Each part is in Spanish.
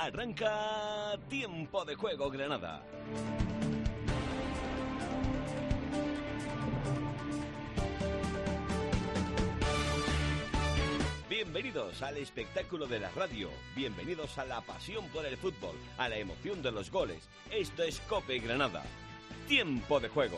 Arranca Tiempo de Juego Granada. Bienvenidos al espectáculo de la radio, bienvenidos a la pasión por el fútbol, a la emoción de los goles. Esto es COPE Granada. Tiempo de Juego.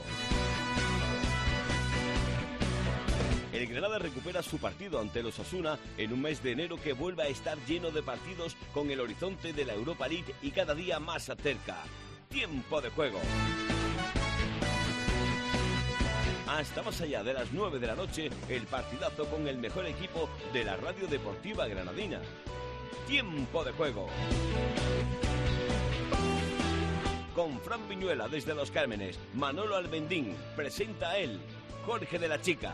El Granada recupera su partido ante el Osasuna en un mes de enero que vuelve a estar lleno de partidos con el horizonte de la Europa League y cada día más cerca. Tiempo de Juego. Hasta más allá de las 9 de la noche, el partidazo con el mejor equipo de la radio deportiva granadina. Tiempo de Juego. Con Fran Viñuela desde Los Cármenes, Manolo Albendín, presenta a él, Jorge de la Chica.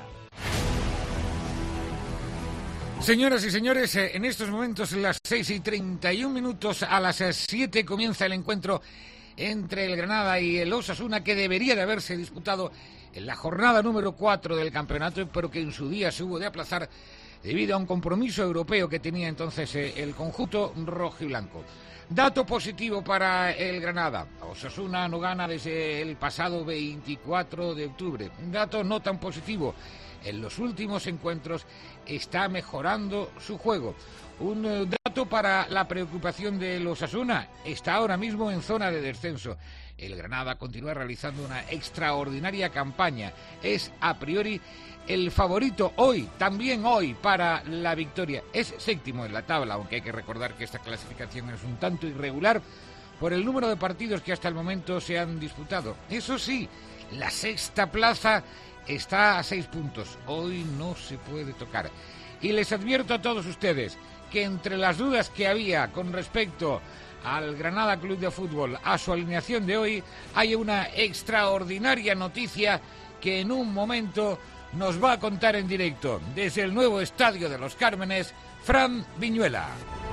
Señoras y señores, en estos momentos, las 6:31, a las 7 comienza el encuentro entre el Granada y el Osasuna, que debería de haberse disputado en la jornada número 4 del campeonato, pero que en su día se hubo de aplazar debido a un compromiso europeo que tenía entonces el conjunto rojiblanco. Dato positivo para el Granada: Osasuna no gana desde el pasado 24 de octubre. Dato no tan positivo: en los últimos encuentros está mejorando su juego. Un dato para la preocupación del Osasuna: está ahora mismo en zona de descenso. El Granada continúa realizando una extraordinaria campaña. Es a priori el favorito hoy, también hoy, para la victoria. Es séptimo en la tabla, aunque hay que recordar que esta clasificación es un tanto irregular por el número de partidos que hasta el momento se han disputado. Eso sí, la sexta plaza está a 6 puntos. Hoy no se puede tocar. Y les advierto a todos ustedes que entre las dudas que había con respecto al Granada Club de Fútbol, a su alineación de hoy, hay una extraordinaria noticia que en un momento nos va a contar en directo desde el nuevo estadio de Los Cármenes, Fran Viñuela.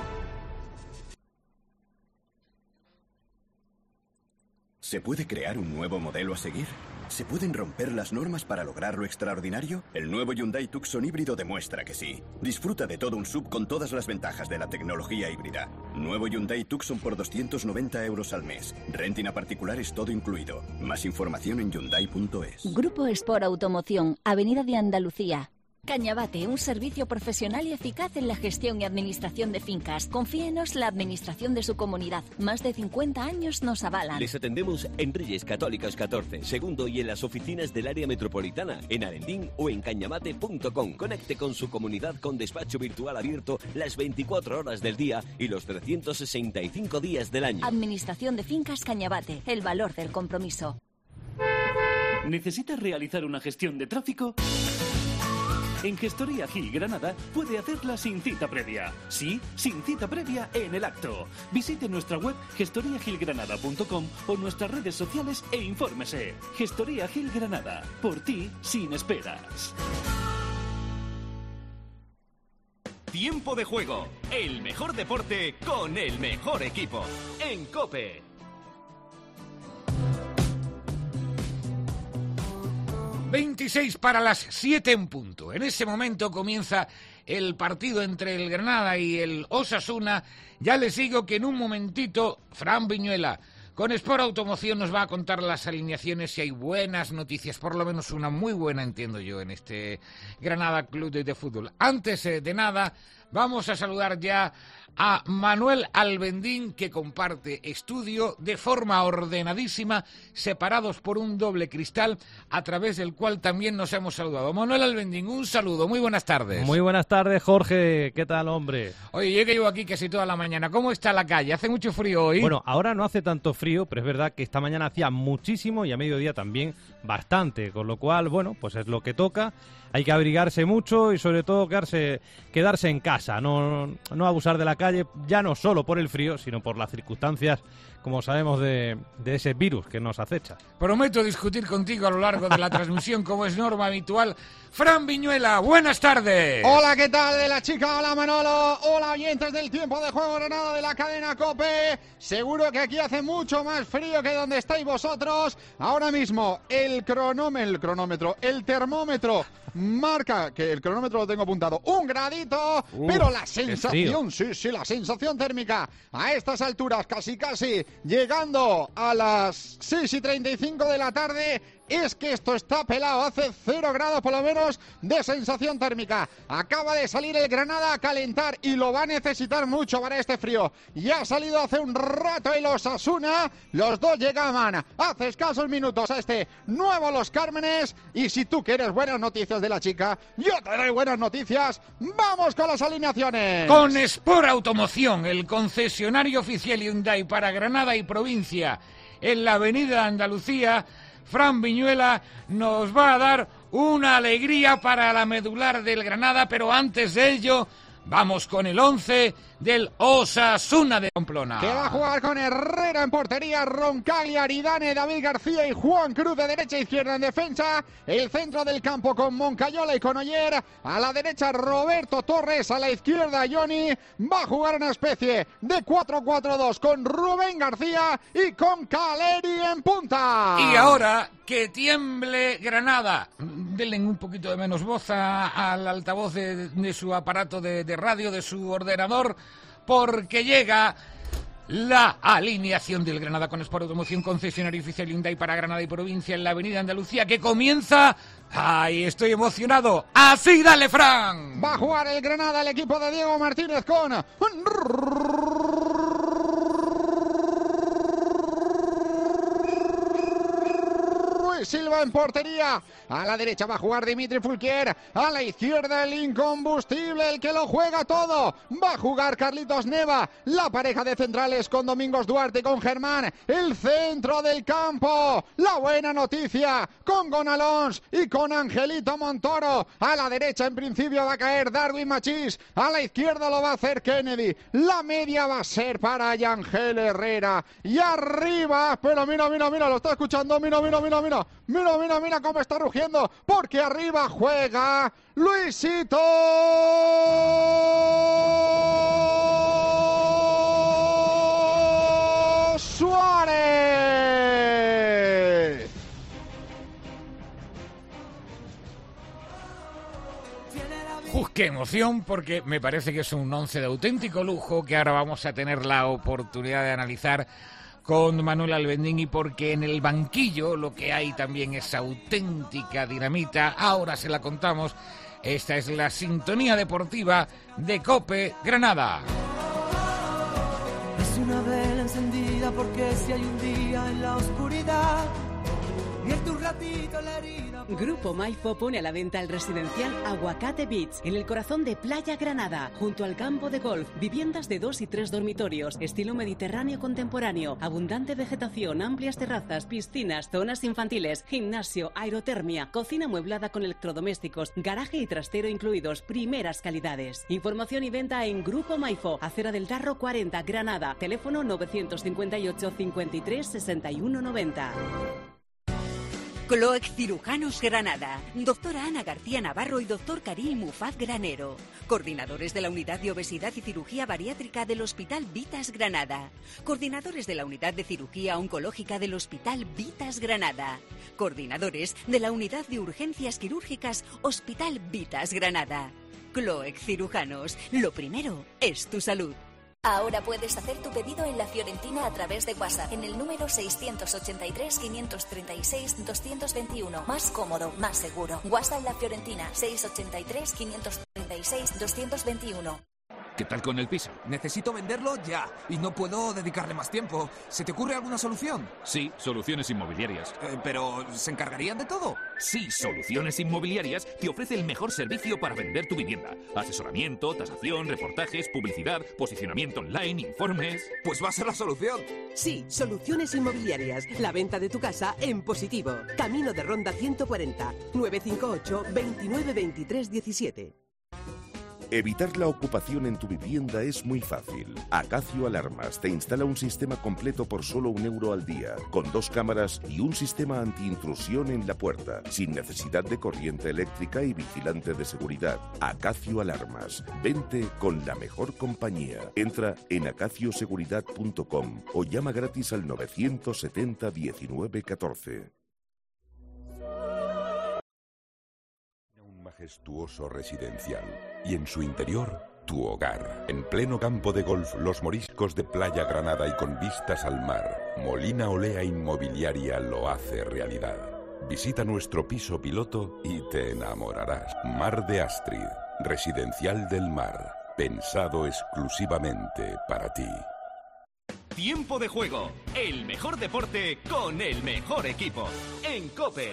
¿Se puede crear un nuevo modelo a seguir? ¿Se pueden romper las normas para lograr lo extraordinario? El nuevo Hyundai Tucson híbrido demuestra que sí. Disfruta de todo un SUV con todas las ventajas de la tecnología híbrida. Nuevo Hyundai Tucson por 290 € al mes. Renting a particulares todo incluido. Más información en Hyundai.es. Grupo Sport Automoción, Avenida de Andalucía. Cañabate, un servicio profesional y eficaz en la gestión y administración de fincas. Confíenos la administración de su comunidad. Más de 50 años nos avalan. Les atendemos en Reyes Católicos 14, segundo y en las oficinas del área metropolitana, en Alendín o en cañabate.com. Conecte con su comunidad con despacho virtual abierto las 24 horas del día y los 365 días del año. Administración de Fincas Cañabate, el valor del compromiso. ¿Necesitas realizar una gestión de tráfico? En Gestoría Gil Granada puede hacerla sin cita previa. Sí, sin cita previa en el acto. Visite nuestra web gestoriagilgranada.com o nuestras redes sociales e infórmese. Gestoría Gil Granada. Por ti, sin esperas. Tiempo de Juego. El mejor deporte con el mejor equipo. En COPE. ...26 para las 7 en punto. En ese momento comienza el partido entre el Granada y el Osasuna. Ya les digo que en un momentito Fran Viñuela con Sport Automoción nos va a contar las alineaciones y hay buenas noticias, por lo menos una muy buena, entiendo yo, en este Granada Club de Fútbol. Antes de nada, vamos a saludar ya a Manuel Albendín, que comparte estudio de forma ordenadísima, separados por un doble cristal, a través del cual también nos hemos saludado. Manuel Albendín, un saludo, muy buenas tardes. Muy buenas tardes, Jorge, ¿qué tal, hombre? Oye, yo que llevo aquí casi toda la mañana, ¿cómo está la calle? ¿Hace mucho frío hoy? Bueno, ahora no hace tanto frío, pero es verdad que esta mañana hacía muchísimo y a mediodía también bastante, con lo cual, bueno, pues es lo que toca. Hay que abrigarse mucho y sobre todo quedarse en casa, no abusar de la calle, ya no solo por el frío, sino por las circunstancias, como sabemos, de ese virus que nos acecha. Prometo discutir contigo a lo largo de la transmisión, como es norma habitual. Fran Viñuela, buenas tardes. Hola, ¿qué tal de la chica? Hola, Manolo. Hola, oyentes del Tiempo de Juego Granada de la cadena COPE. Seguro que aquí hace mucho más frío que donde estáis vosotros. Ahora mismo el termómetro marca, que el cronómetro lo tengo apuntado, 1 gradito, pero la sensación, sí, la sensación térmica a estas alturas, casi llegando a las 6:35 de la tarde, es que esto está pelado, hace 0 grados por lo menos de sensación térmica. Acaba de salir el Granada a calentar y lo va a necesitar mucho para este frío. Ya ha salido hace un rato el Osasuna, los dos llegaban hace escasos minutos a este nuevo Los Cármenes. Y si tú quieres buenas noticias de la chica, yo te doy buenas noticias. ¡Vamos con las alineaciones! Con Sport Automoción, el concesionario oficial Hyundai para Granada y provincia en la avenida Andalucía, Fran Viñuela nos va a dar una alegría para la medular del Granada, pero antes de ello vamos con el 11 del Osasuna de Pamplona. Que va a jugar con Herrera en portería, Roncaglia, Aridane, David García y Juan Cruz de derecha e izquierda en defensa. El centro del campo con Moncayola y con Oyer. A la derecha Roberto Torres, a la izquierda Johnny. Va a jugar una especie de 4-4-2 con Rubén García y con Caleri en punta. Y ahora que tiemble Granada. Denle un poquito de menos voz al altavoz de su aparato de radio, de su ordenador, porque llega la alineación del Granada con Sport Automoción, concesionario oficial Hyundai para Granada y provincia en la avenida Andalucía, que comienza... ¡Ay, estoy emocionado! ¡Así, dale, Fran! Va a jugar el Granada, el equipo de Diego Martínez con... Silva en portería. A la derecha va a jugar Dimitri Fulquier. A la izquierda el incombustible, el que lo juega todo. Va a jugar Carlitos Neva. La pareja de centrales con Domingos Duarte y con Germán. El centro del campo. La buena noticia con Gonalons y con Angelito Montoro. A la derecha en principio va a caer Darwin Machís. A la izquierda lo va a hacer Kennedy. La media va a ser para Yangel Herrera. Y arriba, pero mira, lo está escuchando. Mira cómo está rugiendo, porque arriba juega Luisito Suárez. ¡Qué emoción! Porque me parece que es un 11 de auténtico lujo que ahora vamos a tener la oportunidad de analizar con Manuel Albendín, y porque en el banquillo lo que hay también es auténtica dinamita. Ahora se la contamos. Esta es la sintonía deportiva de COPE Granada. Es una vela encendida porque si hay un día en la oscuridad y es tu ratito la herida. Grupo Maifo pone a la venta el residencial Aguacate Beach en el corazón de Playa Granada, junto al campo de golf. Viviendas de 2 y 3 dormitorios, estilo mediterráneo contemporáneo, abundante vegetación, amplias terrazas, piscinas, zonas infantiles, gimnasio, aerotermia, cocina amueblada con electrodomésticos, garaje y trastero incluidos, primeras calidades. Información y venta en Grupo Maifo, Acera del Darro 40, Granada. Teléfono 958 53 61 90. Cloec Cirujanos Granada. Doctora Ana García Navarro y doctor Karim Mufaz Granero. Coordinadores de la Unidad de Obesidad y Cirugía Bariátrica del Hospital Vitas Granada. Coordinadores de la Unidad de Cirugía Oncológica del Hospital Vitas Granada. Coordinadores de la Unidad de Urgencias Quirúrgicas Hospital Vitas Granada. Cloec Cirujanos. Lo primero es tu salud. Ahora puedes hacer tu pedido en La Fiorentina a través de WhatsApp en el número 683-536-221. Más cómodo, más seguro. WhatsApp La Fiorentina, 683-536-221. ¿Qué tal con el piso? Necesito venderlo ya y no puedo dedicarle más tiempo. ¿Se te ocurre alguna solución? Sí, Soluciones Inmobiliarias. ¿Pero se encargarían de todo? Sí, Soluciones Inmobiliarias te ofrece el mejor servicio para vender tu vivienda. Asesoramiento, tasación, reportajes, publicidad, posicionamiento online, informes... Pues va a ser la solución. Sí, Soluciones Inmobiliarias. La venta de tu casa en positivo. Camino de Ronda 140. 958 29 23 17. Evitar la ocupación en tu vivienda es muy fácil. Acacio Alarmas te instala un sistema completo por solo €1 al día, con 2 cámaras y un sistema antiintrusión en la puerta, sin necesidad de corriente eléctrica y vigilante de seguridad. Acacio Alarmas. Vente con la mejor compañía. Entra en acacioseguridad.com o llama gratis al 970 19 14. Majestuoso residencial y en su interior tu hogar. En pleno campo de golf, Los Moriscos de Playa Granada y con vistas al mar, Molina Olea Inmobiliaria lo hace realidad. Visita nuestro piso piloto y te enamorarás. Mar de Astrid, Residencial del Mar, pensado exclusivamente para ti. Tiempo de juego, el mejor deporte con el mejor equipo. En COPE.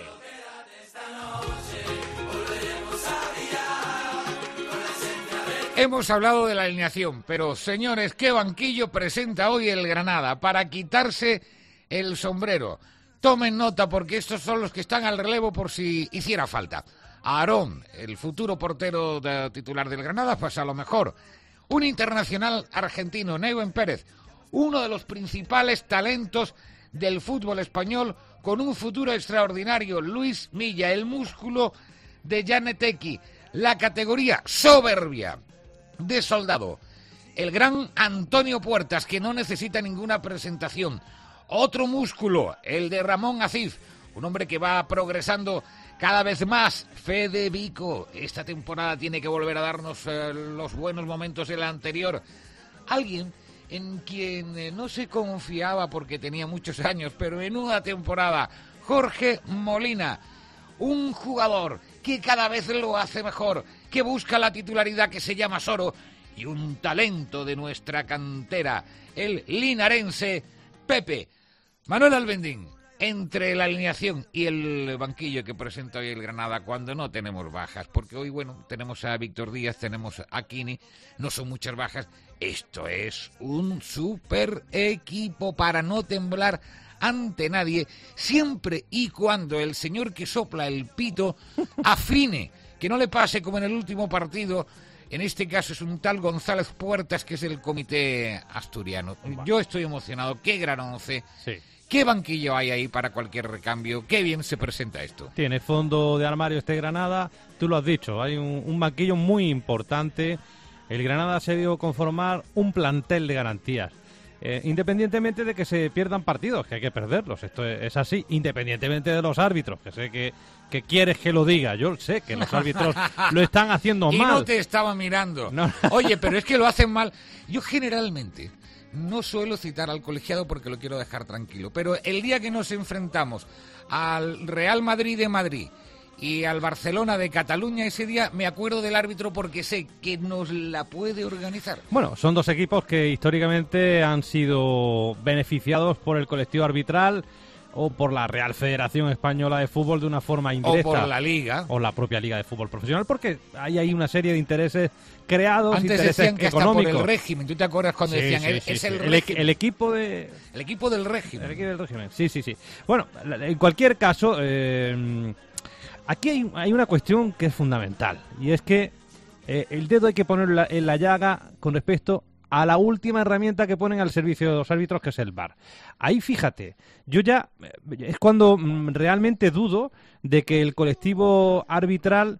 Hemos hablado de la alineación, pero señores, ¿qué banquillo presenta hoy el Granada para quitarse el sombrero? Tomen nota porque estos son los que están al relevo por si hiciera falta. Aarón, el futuro portero titular del Granada, pues a lo mejor. Un internacional argentino, Neiven Pérez, uno de los principales talentos del fútbol español, con un futuro extraordinario, Luis Milla, el músculo de Giannettecchi, la categoría soberbia de Soldado, el gran Antonio Puertas, que no necesita ninguna presentación, otro músculo, el de Ramón Acif, un hombre que va progresando cada vez más. Fede Vico, esta temporada tiene que volver a darnos los buenos momentos de la anterior. Alguien en quien no se confiaba porque tenía muchos años, pero en una temporada, Jorge Molina, un jugador que cada vez lo hace mejor, que busca la titularidad que se llama Soro, y un talento de nuestra cantera, el linarense Pepe. Manuel Albendín, entre la alineación y el banquillo que presenta hoy el Granada, cuando no tenemos bajas, porque hoy, bueno, tenemos a Víctor Díaz, tenemos a Kini, no son muchas bajas. Esto es un super equipo para no temblar ante nadie, siempre y cuando el señor que sopla el pito afine, que no le pase como en el último partido. En este caso es un tal González Puertas, que es el comité asturiano. Yo estoy emocionado, qué gran once. Sí. ¿Qué banquillo hay ahí para cualquier recambio? Qué bien se presenta esto. Tiene fondo de armario este Granada, tú lo has dicho, hay un banquillo muy importante. El Granada se dio conformar un plantel de garantías. Independientemente de que se pierdan partidos, que hay que perderlos, esto es así, independientemente de los árbitros, que sé que quieres que lo diga, yo sé que los árbitros lo están haciendo mal. Y no te estaba mirando. No. Oye, pero es que lo hacen mal. Yo generalmente no suelo citar al colegiado porque lo quiero dejar tranquilo, pero el día que nos enfrentamos al Real Madrid de Madrid y al Barcelona de Cataluña, ese día me acuerdo del árbitro porque sé que nos la puede organizar. Bueno, son dos equipos que históricamente han sido beneficiados por el colectivo arbitral o por la Real Federación Española de Fútbol de una forma indirecta. O por la Liga. O la propia Liga de Fútbol Profesional, porque hay ahí una serie de intereses creados, antes intereses decían que económicos. Hasta por el régimen, ¿tú te acuerdas cuando decían es el régimen? El equipo de... El equipo del régimen. El equipo del régimen, sí. Bueno, en cualquier caso... Aquí hay una cuestión que es fundamental, y es que el dedo hay que ponerlo en la llaga con respecto a la última herramienta que ponen al servicio de los árbitros, que es el VAR. Ahí, fíjate, yo ya es cuando realmente dudo de que el colectivo arbitral,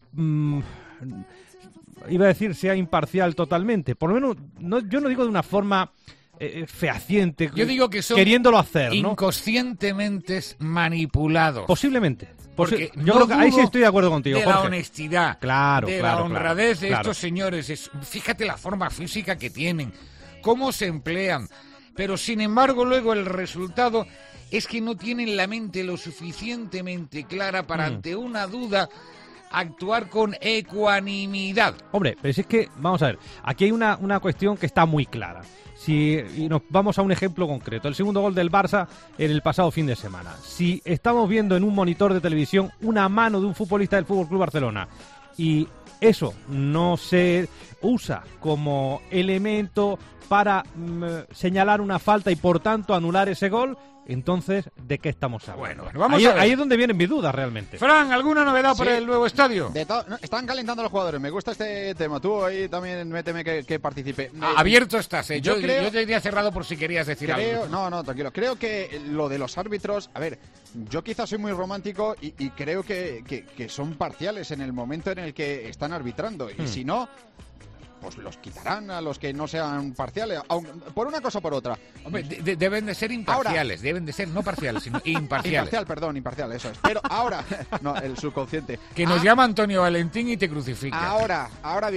iba a decir, sea imparcial totalmente. Por lo menos, yo no digo de una forma... fehaciente, yo digo que son queriéndolo hacer, ¿no? Inconscientemente manipulados. Posiblemente. Porque yo creo que ahí sí estoy de acuerdo contigo, de Jorge. La honestidad, claro, de la honradez de estos señores. Fíjate la forma física que tienen, cómo se emplean. Pero sin embargo luego el resultado es que no tienen la mente lo suficientemente clara para ante una duda actuar con ecuanimidad. Hombre, pero si es que, vamos a ver, aquí hay una cuestión que está muy clara. Y nos vamos a un ejemplo concreto, el segundo gol del Barça en el pasado fin de semana. Si estamos viendo en un monitor de televisión una mano de un futbolista del FC Barcelona y eso no se usa como elemento para señalar una falta y por tanto anular ese gol, entonces, ¿de qué estamos hablando? Bueno, vamos a ver. Ahí es donde vienen mis dudas realmente. Fran, ¿alguna novedad por el nuevo estadio? Están calentando los jugadores, me gusta este tema. Tú ahí también méteme que participe. Abierto estás, yo te diría cerrado por si querías decir algo. No, tranquilo. Creo que lo de los árbitros, a ver, yo quizás soy muy romántico y creo que son parciales en el momento en el que están arbitrando. Y si no, pues los quitarán a los que no sean parciales, por una cosa o por otra. Hombre, deben de ser imparciales, ahora, deben de ser no parciales, sino imparciales. Imparcial, eso es. Pero ahora, no, el subconsciente. Que nos llama Antonio Valentín y te crucifica. Ahora bien,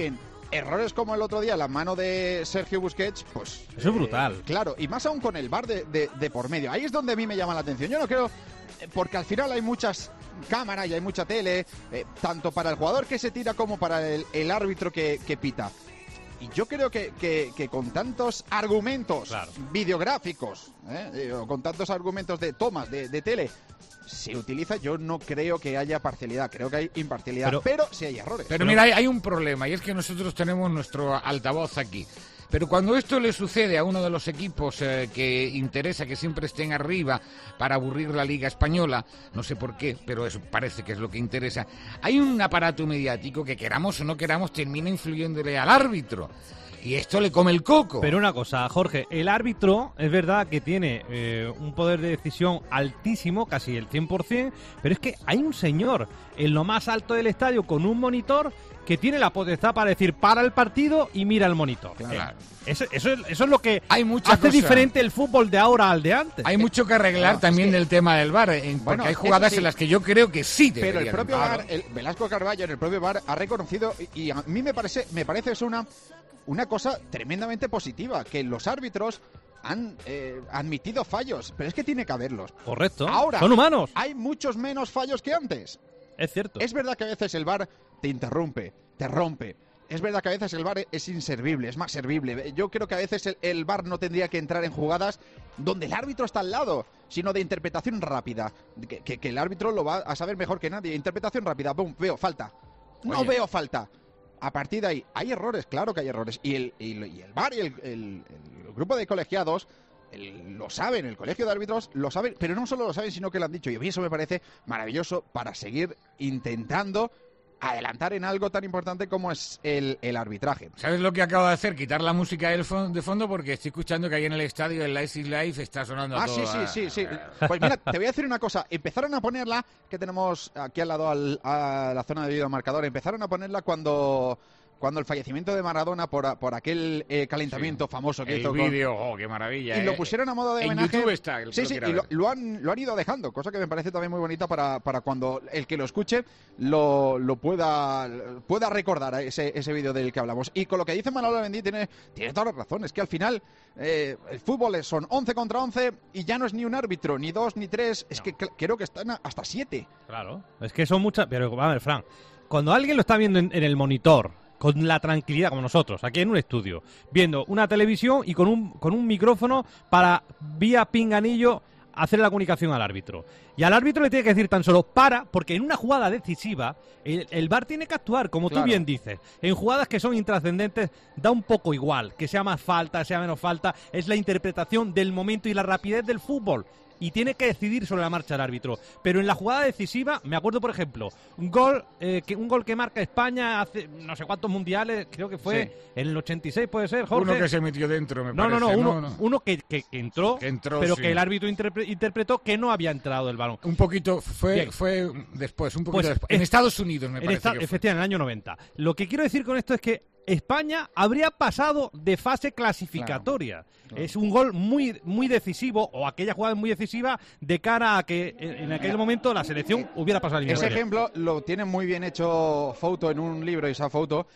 errores como el otro día, la mano de Sergio Busquets, pues... Eso es brutal. Claro, y más aún con el VAR de por medio. Ahí es donde a mí me llama la atención. Yo no creo... Porque al final hay muchas cámaras y hay mucha tele, tanto para el jugador que se tira como para el árbitro que pita. Y yo creo que con tantos argumentos videográficos, con tantos argumentos de tomas de tele, se utiliza, yo no creo que haya parcialidad, creo que hay imparcialidad, pero sí hay errores. Pero mira, hay un problema, y es que nosotros tenemos nuestro altavoz aquí. Pero cuando esto le sucede a uno de los equipos que interesa que siempre estén arriba para aburrir la Liga Española, no sé por qué, pero eso parece que es lo que interesa, hay un aparato mediático que, queramos o no queramos, termina influyéndole al árbitro. Y esto le come el coco. Pero una cosa, Jorge, el árbitro es verdad que tiene un poder de decisión altísimo, casi el 100%, pero es que hay un señor en lo más alto del estadio con un monitor que tiene la potestad para decir para el partido y mira el monitor. Claro. Eso es lo que hace cosa diferente el fútbol de ahora al de antes. Hay mucho que arreglar también del tema del VAR, porque hay jugadas en las que yo creo que sí debería. Pero el propio VAR, Velasco Carballo en el propio VAR ha reconocido, y a mí me parece es una cosa tremendamente positiva, que los árbitros han admitido fallos, pero es que tiene que haberlos. Correcto. Ahora, son humanos. Hay muchos menos fallos que antes. Es cierto. Es verdad que a veces el VAR te interrumpe, te rompe. Es verdad que a veces el VAR es inservible, es más servible. Yo creo que a veces el VAR no tendría que entrar en jugadas donde el árbitro está al lado, sino de interpretación rápida. Que el árbitro lo va a saber mejor que nadie. Interpretación rápida, boom, veo falta. No veo falta. A partir de ahí, hay errores, claro que hay errores. Y el VAR y el grupo de colegiados lo saben, el colegio de árbitros lo saben, pero no solo lo saben, sino que lo han dicho. Y a mí eso me parece maravilloso para seguir intentando adelantar en algo tan importante como es el arbitraje. ¿Sabes lo que acabo de hacer? Quitar la música de fondo porque estoy escuchando que ahí en el estadio el Live is Live está sonando todo. Sí. Pues mira, te voy a decir una cosa. Empezaron a ponerla, que tenemos aquí al lado a la zona de videomarcador, empezaron a ponerla cuando el fallecimiento de Maradona por aquel calentamiento famoso que hizo. El vídeo, qué maravilla. Y lo pusieron a modo de homenaje. En YouTube está. Y lo han ido dejando, cosa que me parece también muy bonita para cuando el que lo escuche lo pueda recordar ese vídeo del que hablamos. Y con lo que dice Manolo Bendí tiene toda la razón. Es que al final el fútbol son 11 contra 11 y ya no es ni un árbitro, ni dos, ni tres. Es que creo que están hasta 7. Claro, es que son muchas. Pero a ver, Fran, cuando alguien lo está viendo en el monitor, con la tranquilidad, como nosotros, aquí en un estudio, viendo una televisión y con un micrófono para, vía pinganillo, hacer la comunicación al árbitro. Y al árbitro le tiene que decir tan solo para, porque en una jugada decisiva, el VAR tiene que actuar, como tú bien dices. En jugadas que son intrascendentes, da un poco igual, que sea más falta, sea menos falta, es la interpretación del momento y la rapidez del fútbol. Y tiene que decidir sobre la marcha el árbitro. Pero en la jugada decisiva, me acuerdo, por ejemplo, un gol que marca España hace no sé cuántos mundiales, creo que fue en el 86, puede ser, Jorge. Uno que se metió dentro, me parece. Uno que entró, pero que el árbitro interpretó que no había entrado el balón. Un poquito, fue después, un poquito después. En Estados Unidos, me parece que fue. Efectivamente, en el año 90. Lo que quiero decir con esto es que España habría pasado de fase clasificatoria. Claro. Es un gol muy, muy decisivo, o aquella jugada muy decisiva, de cara a que en aquel momento la selección hubiera pasado al Ese ejemplo lo tiene muy bien hecho Fouto en un libro, esa Fouto,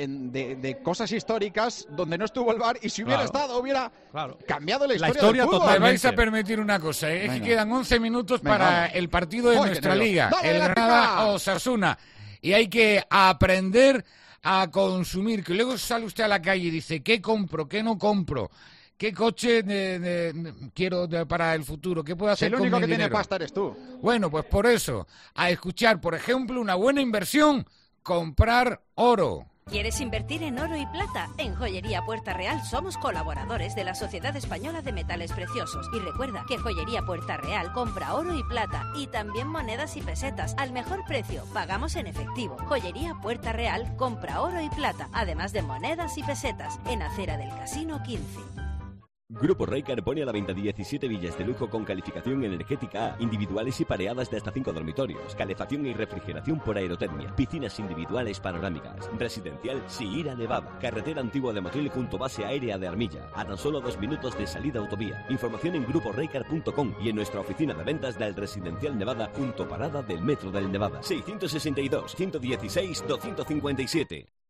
de cosas históricas donde no estuvo el VAR, y si hubiera estado, hubiera cambiado la historia del fútbol. Me vais a permitir una cosa, es que quedan 11 minutos para el partido de nuestra liga, el Granada Osasuna, y hay que aprender a consumir, que luego sale usted a la calle y dice, ¿qué compro? ¿Qué no compro? ¿Qué coche quiero para el futuro? ¿Qué puedo hacer con mi dinero? El único que tiene pasta eres tú. Bueno, pues por eso, a escuchar, por ejemplo, una buena inversión, comprar oro. ¿Quieres invertir en oro y plata? En Joyería Puerta Real somos colaboradores de la Sociedad Española de Metales Preciosos. Y recuerda que Joyería Puerta Real compra oro y plata y también monedas y pesetas al mejor precio. Pagamos en efectivo. Joyería Puerta Real compra oro y plata, además de monedas y pesetas, en Acera del Casino 15. Grupo Reycar pone a la venta 17 villas de lujo con calificación energética A, individuales y pareadas de hasta 5 dormitorios, calefacción y refrigeración por aerotermia, piscinas individuales panorámicas, residencial Sihira Nevada, carretera antigua de Motril junto base aérea de Armilla, a tan solo 2 minutos de salida autovía. Información en gruporeycar.com y en nuestra oficina de ventas del Residencial Nevada junto parada del Metro del Nevada. 662 116 257.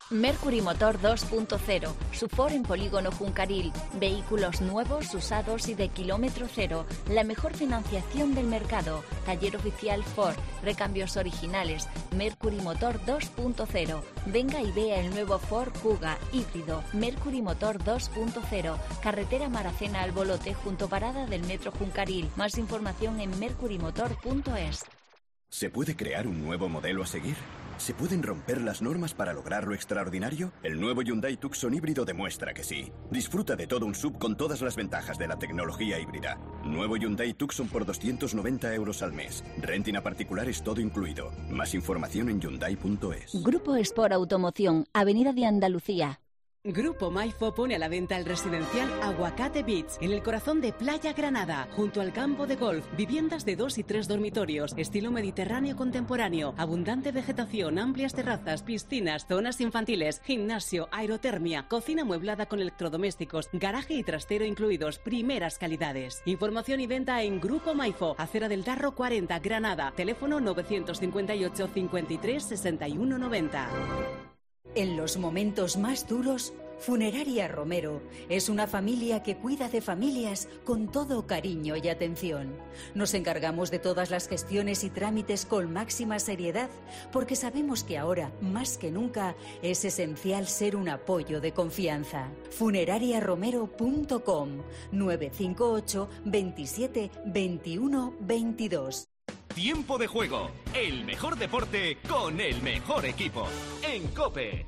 Mercury Motor 2.0, su Ford en polígono Juncaril, vehículos nuevos, usados y de kilómetro cero, la mejor financiación del mercado, taller oficial Ford, recambios originales, Mercury Motor 2.0, venga y vea el nuevo Ford Kuga híbrido, Mercury Motor 2.0, carretera Maracena al Bolote junto parada del metro Juncaril, más información en mercurymotor.es. ¿Se puede crear un nuevo modelo a seguir? ¿Se pueden romper las normas para lograr lo extraordinario? El nuevo Hyundai Tucson híbrido demuestra que sí. Disfruta de todo un SUV con todas las ventajas de la tecnología híbrida. Nuevo Hyundai Tucson por 290 € al mes. Renting a particulares todo incluido. Más información en Hyundai.es. Grupo Sport Automoción, Avenida de Andalucía. Grupo Maifo pone a la venta el residencial Aguacate Beach, en el corazón de Playa Granada, junto al campo de golf, viviendas de 2 y 3 dormitorios, estilo mediterráneo contemporáneo, abundante vegetación, amplias terrazas, piscinas, zonas infantiles, gimnasio, aerotermia, cocina amueblada con electrodomésticos, garaje y trastero incluidos, primeras calidades. Información y venta en Grupo Maifo, Acera del Darro 40, Granada, teléfono 958 53 61 90. En los momentos más duros, Funeraria Romero es una familia que cuida de familias con todo cariño y atención. Nos encargamos de todas las gestiones y trámites con máxima seriedad, porque sabemos que ahora, más que nunca, es esencial ser un apoyo de confianza. Funerariaromero.com 958 27 21 22. Tiempo de juego, el mejor deporte con el mejor equipo. En COPE.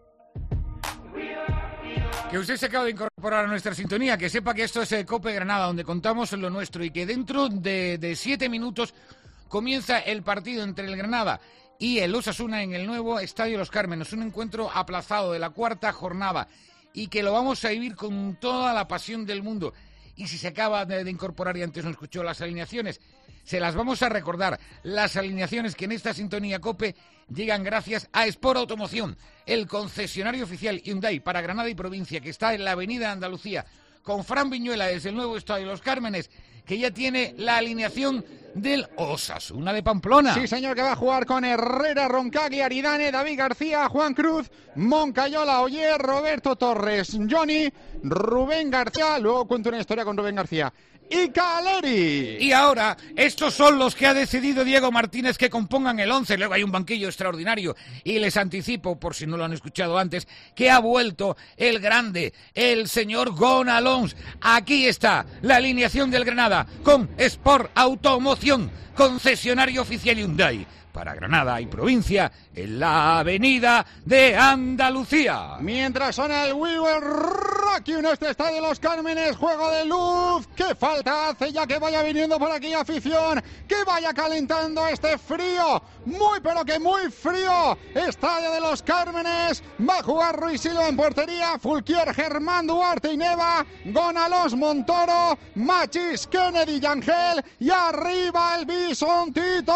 Que usted se acaba de incorporar a nuestra sintonía, que sepa que esto es el COPE Granada, donde contamos lo nuestro y que dentro de 7 minutos comienza el partido entre el Granada y el Osasuna en el nuevo Estadio Los Cármenes, un encuentro aplazado de la 4ª jornada y que lo vamos a vivir con toda la pasión del mundo. Y si se acaba de incorporar y antes no escuchó las alineaciones, se las vamos a recordar. Las alineaciones que en esta sintonía COPE llegan gracias a Sport Automoción, el concesionario oficial Hyundai para Granada y provincia, que está en la Avenida Andalucía, con Fran Viñuela desde el nuevo Estadio Los Cármenes, que ya tiene la alineación del Osasuna de Pamplona. Sí, señor, que va a jugar con Herrera, Roncaglia, Aridane, David García, Juan Cruz, Moncayola, Oyer, Roberto Torres, Johnny, Rubén García. Luego cuento una historia con Rubén García. Y Caleri. Y ahora, estos son los que ha decidido Diego Martínez que compongan el 11. Luego hay un banquillo extraordinario. Y les anticipo, por si no lo han escuchado antes, que ha vuelto el grande, el señor Gon Alons. Aquí está la alineación del Granada con Sport Automoción, concesionario oficial Hyundai para Granada y provincia en la Avenida de Andalucía. Mientras suena el We Will Rock You en este Estadio Los Cármenes, juego de luz. ¿Qué falta hace ya que vaya viniendo por aquí afición? Que vaya calentando este frío, muy pero que muy frío Estadio de Los Cármenes. Va a jugar Ruiz Silva en portería, Fulquier, Germán, Duarte y Neva, Gonalós, Montoro, Machis, Kennedy y Ángel, y arriba el bisontito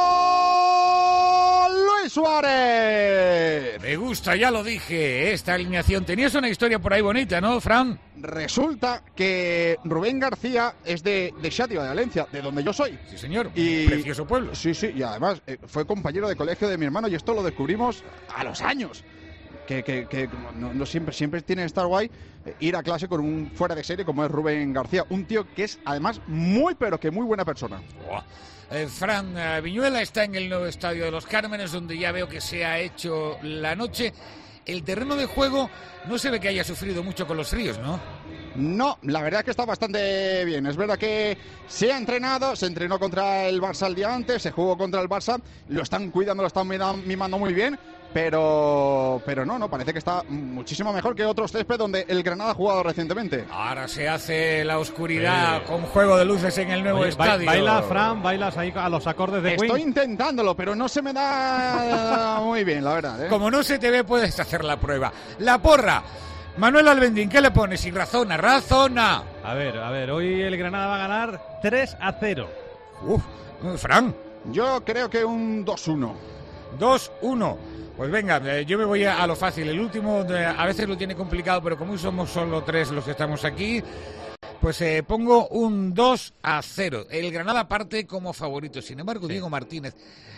Luis Suárez. Me gusta, ya lo dije, esta alineación. Tenías una historia por ahí bonita, ¿no, Fran? Resulta que Rubén García es de Xàtiva, de Valencia, de donde yo soy. Sí, señor, y precioso pueblo. Sí, sí, y además fue compañero de colegio de mi hermano y esto lo descubrimos a los años. Que no siempre tiene que estar guay ir a clase con un fuera de serie como es Rubén García, un tío que es además muy pero que muy buena persona. Fran Viñuela está en el nuevo Estadio de Los Cármenes, donde ya veo que se ha hecho la noche. El terreno de juego no se ve que haya sufrido mucho con los fríos, ¿no? No, la verdad es que está bastante bien. Es verdad que se ha entrenado, se entrenó contra el Barça el día antes, se jugó contra el Barça, lo están cuidando, lo están mimando muy bien, pero no, parece que está muchísimo mejor que otros césped donde el Granada ha jugado recientemente. Ahora se hace la oscuridad con juego de luces en el nuevo estadio. Baila, Fran, bailas ahí a los acordes de Queen. Estoy intentándolo, pero no se me da muy bien, la verdad, ¿eh? Como no se te ve, puedes hacer la prueba. La porra. Manuel Albendín, ¿qué le pones? Si razona, razona. A ver, hoy el Granada va a ganar 3-0. Fran. Yo creo que un 2-1. 2-1. Pues venga, yo me voy a lo fácil. El último a veces lo tiene complicado, pero como somos solo 3 los que estamos aquí, pues pongo un 2-0. El Granada parte como favorito. Sin embargo, sí. Diego Martínez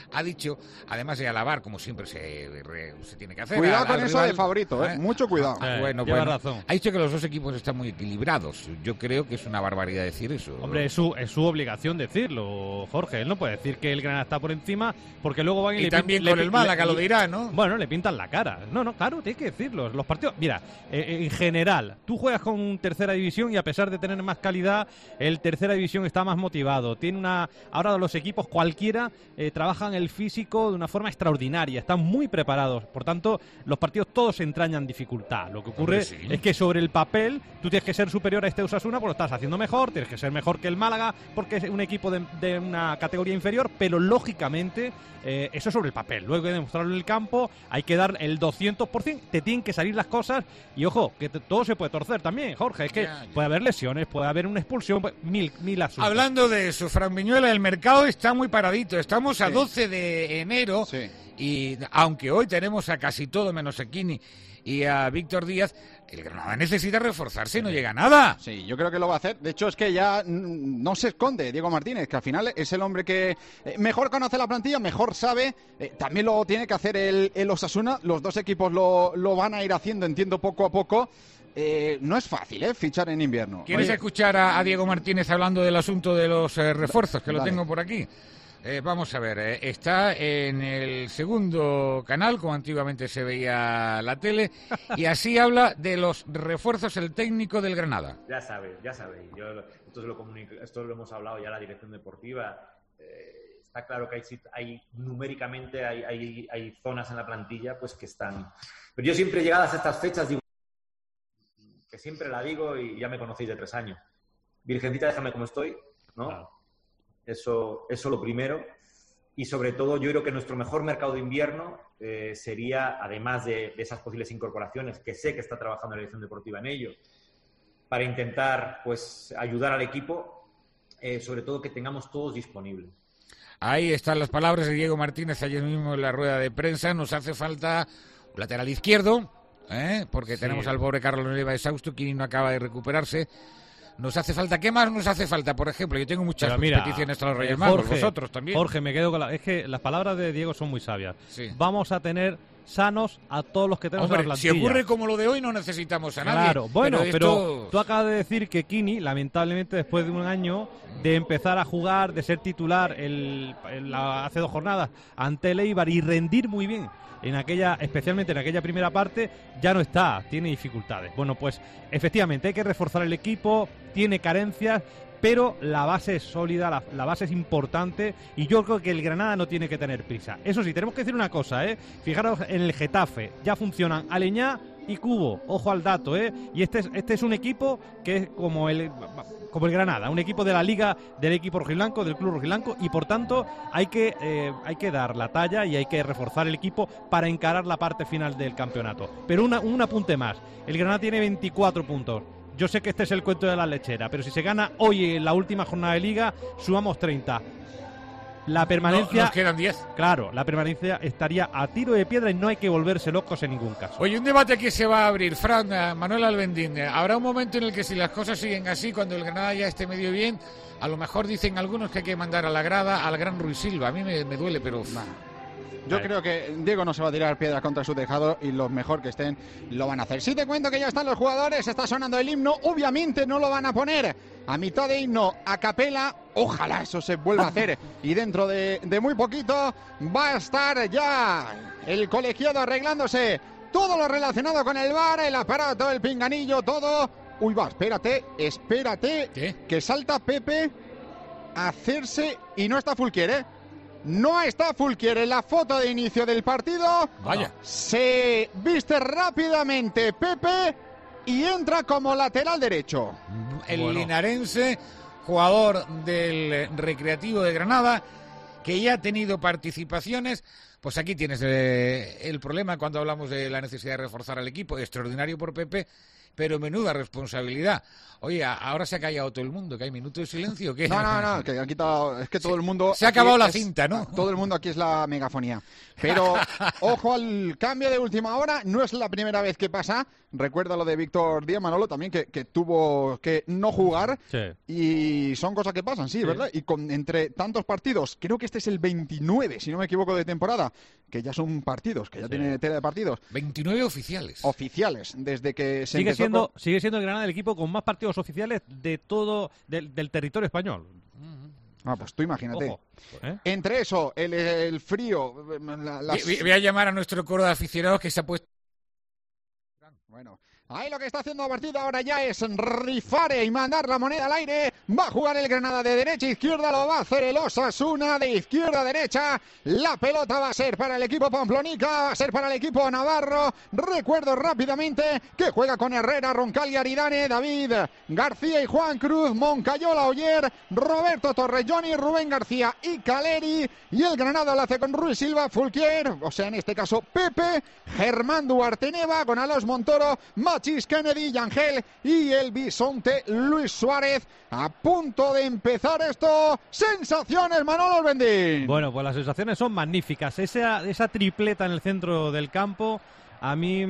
ha dicho, además de alabar, como siempre se tiene que hacer. Cuidado con al eso rival, de Favorito, mucho cuidado. Bueno, razón. Ha dicho que los dos equipos están muy equilibrados. Yo creo que es una barbaridad decir eso. Hombre, es su obligación decirlo, Jorge. Él no puede decir que el Granada está por encima, porque luego van y también con el Málaga lo dirá, ¿no? Bueno, le pintan la cara. No, claro, tienes que decirlo. Los partidos, mira, en general, tú juegas con tercera división y a pesar de tener más calidad, el tercera división está más motivado. Ahora los equipos cualquiera trabajan el físico de una forma extraordinaria, están muy preparados. Por tanto, los partidos todos entrañan dificultad. Lo que ocurre es que sobre el papel tú tienes que ser superior a este Osasuna porque lo estás haciendo mejor, tienes que ser mejor que el Málaga porque es un equipo de una categoría inferior, pero lógicamente eso es sobre el papel. Luego hay que demostrarlo en el campo, hay que dar el 200%, te tienen que salir las cosas y ojo, que todo se puede torcer también, Jorge, es que puede haber lesiones, puede haber una expulsión, mil asuntos. Hablando de eso, Fran Viñuela, el mercado está muy paradito, estamos a 12 de enero y aunque hoy tenemos a casi todo menos a Kini y a Víctor Díaz, el Granada necesita reforzarse y no llega a nada. Sí, yo creo que lo va a hacer. De hecho, es que ya no se esconde Diego Martínez, que al final es el hombre que mejor conoce la plantilla, mejor sabe. También lo tiene que hacer el Osasuna. Los dos equipos lo van a ir haciendo, entiendo, poco a poco. No es fácil, fichar en invierno. ¿Quieres escuchar a Diego Martínez hablando del asunto de los refuerzos, que lo tengo por aquí? Vamos a ver, está en el segundo canal, como antiguamente se veía la tele, y así habla de los refuerzos el técnico del Granada. Ya sabéis. Esto lo hemos hablado ya la dirección deportiva. Está claro que numéricamente hay zonas en la plantilla pues que están... Pero yo siempre llegadas a estas fechas digo, que siempre la digo y ya me conocéis de 3 años. Virgencita, déjame como estoy, ¿no? Claro. Eso lo primero. Y sobre todo yo creo que nuestro mejor mercado de invierno sería, además de esas posibles incorporaciones, que sé que está trabajando la dirección deportiva en ello, para intentar pues ayudar al equipo, sobre todo que tengamos todos disponibles. Ahí están las palabras de Diego Martínez ayer mismo en la rueda de prensa. Nos hace falta un lateral izquierdo, porque tenemos al pobre Carlos Neva exhausto, quien no acaba de recuperarse. Nos hace falta, ¿qué más nos hace falta? Por ejemplo, yo tengo muchas peticiones a los Reyes Magos, vosotros también. Jorge, me quedo con es que las palabras de Diego son muy sabias. Sí. Vamos a tener sanos a todos los que tenemos en la plantilla. Si ocurre como lo de hoy, no necesitamos a nadie. Claro, bueno, pero tú acabas de decir que Kini, lamentablemente, después de un año de empezar a jugar, de ser titular hace 2 jornadas ante el Eibar y rendir muy bien especialmente en aquella primera parte, ya no está, tiene dificultades. Bueno, pues efectivamente hay que reforzar el equipo, tiene carencias, pero la base es sólida, la base es importante y yo creo que el Granada no tiene que tener prisa. Eso sí, tenemos que decir una cosa, fijaros en el Getafe, ya funcionan Aleñá y Cubo, ojo al dato, y este es un equipo que es como el Granada, un equipo de la liga del equipo rojiblanco, del club rojiblanco, y por tanto hay que dar la talla y hay que reforzar el equipo para encarar la parte final del campeonato. Pero un apunte más, el Granada tiene 24 puntos. Yo sé que este es el cuento de la lechera, pero si se gana hoy en la última jornada de liga, sumamos 30. La permanencia... Nos quedan 10. Claro, la permanencia estaría a tiro de piedra y no hay que volverse locos en ningún caso. Oye, un debate que se va a abrir, Fran, Manuel Albendín. Habrá un momento en el que si las cosas siguen así, cuando el Granada ya esté medio bien, a lo mejor dicen algunos que hay que mandar a la grada al gran Ruiz Silva. A mí me duele, pero... Yo creo que Diego no se va a tirar piedras contra su tejado y los mejor que estén lo van a hacer. Si te cuento que ya están los jugadores, está sonando el himno, obviamente no lo van a poner a mitad de himno a capela, ojalá eso se vuelva a hacer y dentro de muy poquito va a estar ya el colegiado arreglándose todo lo relacionado con el VAR, el aparato, el pinganillo, todo. Uy, va, espérate, ¿qué? Que salta Pepe a hacerse y no está Fulquier, No está Fulquier en la foto de inicio del partido. Vaya. Se viste rápidamente Pepe y entra como lateral derecho. El linarense, jugador del Recreativo de Granada, que ya ha tenido participaciones. Pues aquí tienes el problema cuando hablamos de la necesidad de reforzar al equipo. Extraordinario por Pepe, pero menuda responsabilidad. Oye, ahora se ha callado todo el mundo, que hay minuto de silencio, ¿o qué? No, que han quitado, es que todo el mundo... Se ha acabado la cinta, ¿no? Todo el mundo aquí es la megafonía. Pero, ojo al cambio de última hora, no es la primera vez que pasa. Recuerda lo de Víctor Díaz, Manolo, también, que tuvo que no jugar. Sí. Y son cosas que pasan, sí, ¿verdad? Y entre tantos partidos, creo que este es el 29, si no me equivoco, de temporada, que ya son partidos, que ya tiene tela de partidos. 29 oficiales. Oficiales, desde que se sigue siendo el Granada el equipo con más partidos oficiales de todo del territorio español. Pues tú imagínate. Ojo, Entre eso, el frío... Voy a llamar a nuestro coro de aficionados que se ha puesto... Bueno, ahí lo que está haciendo a partir ahora ya es rifar y mandar la moneda al aire. Va a jugar el Granada de derecha a izquierda, lo va a hacer el Osasuna de izquierda a derecha. La pelota va a ser para el equipo Pamplonica, va a ser para el equipo Navarro. Recuerdo rápidamente que juega con Herrera, Roncaglia, Aridane, David García y Juan Cruz, Moncayola, Oyer, Roberto Torres, Johnny, Rubén García y Caleri. Y el Granada lo hace con Ruiz Silva, Fulquier, o sea, en este caso Pepe, Germán Duarte Neva, con Alonso Montoro, Machís, Kennedy, Yangel y el bisonte Luis Suárez. A punto de empezar esto. Sensaciones, Manolo Bendín. Bueno, pues las sensaciones son magníficas. Esa tripleta en el centro del campo a mí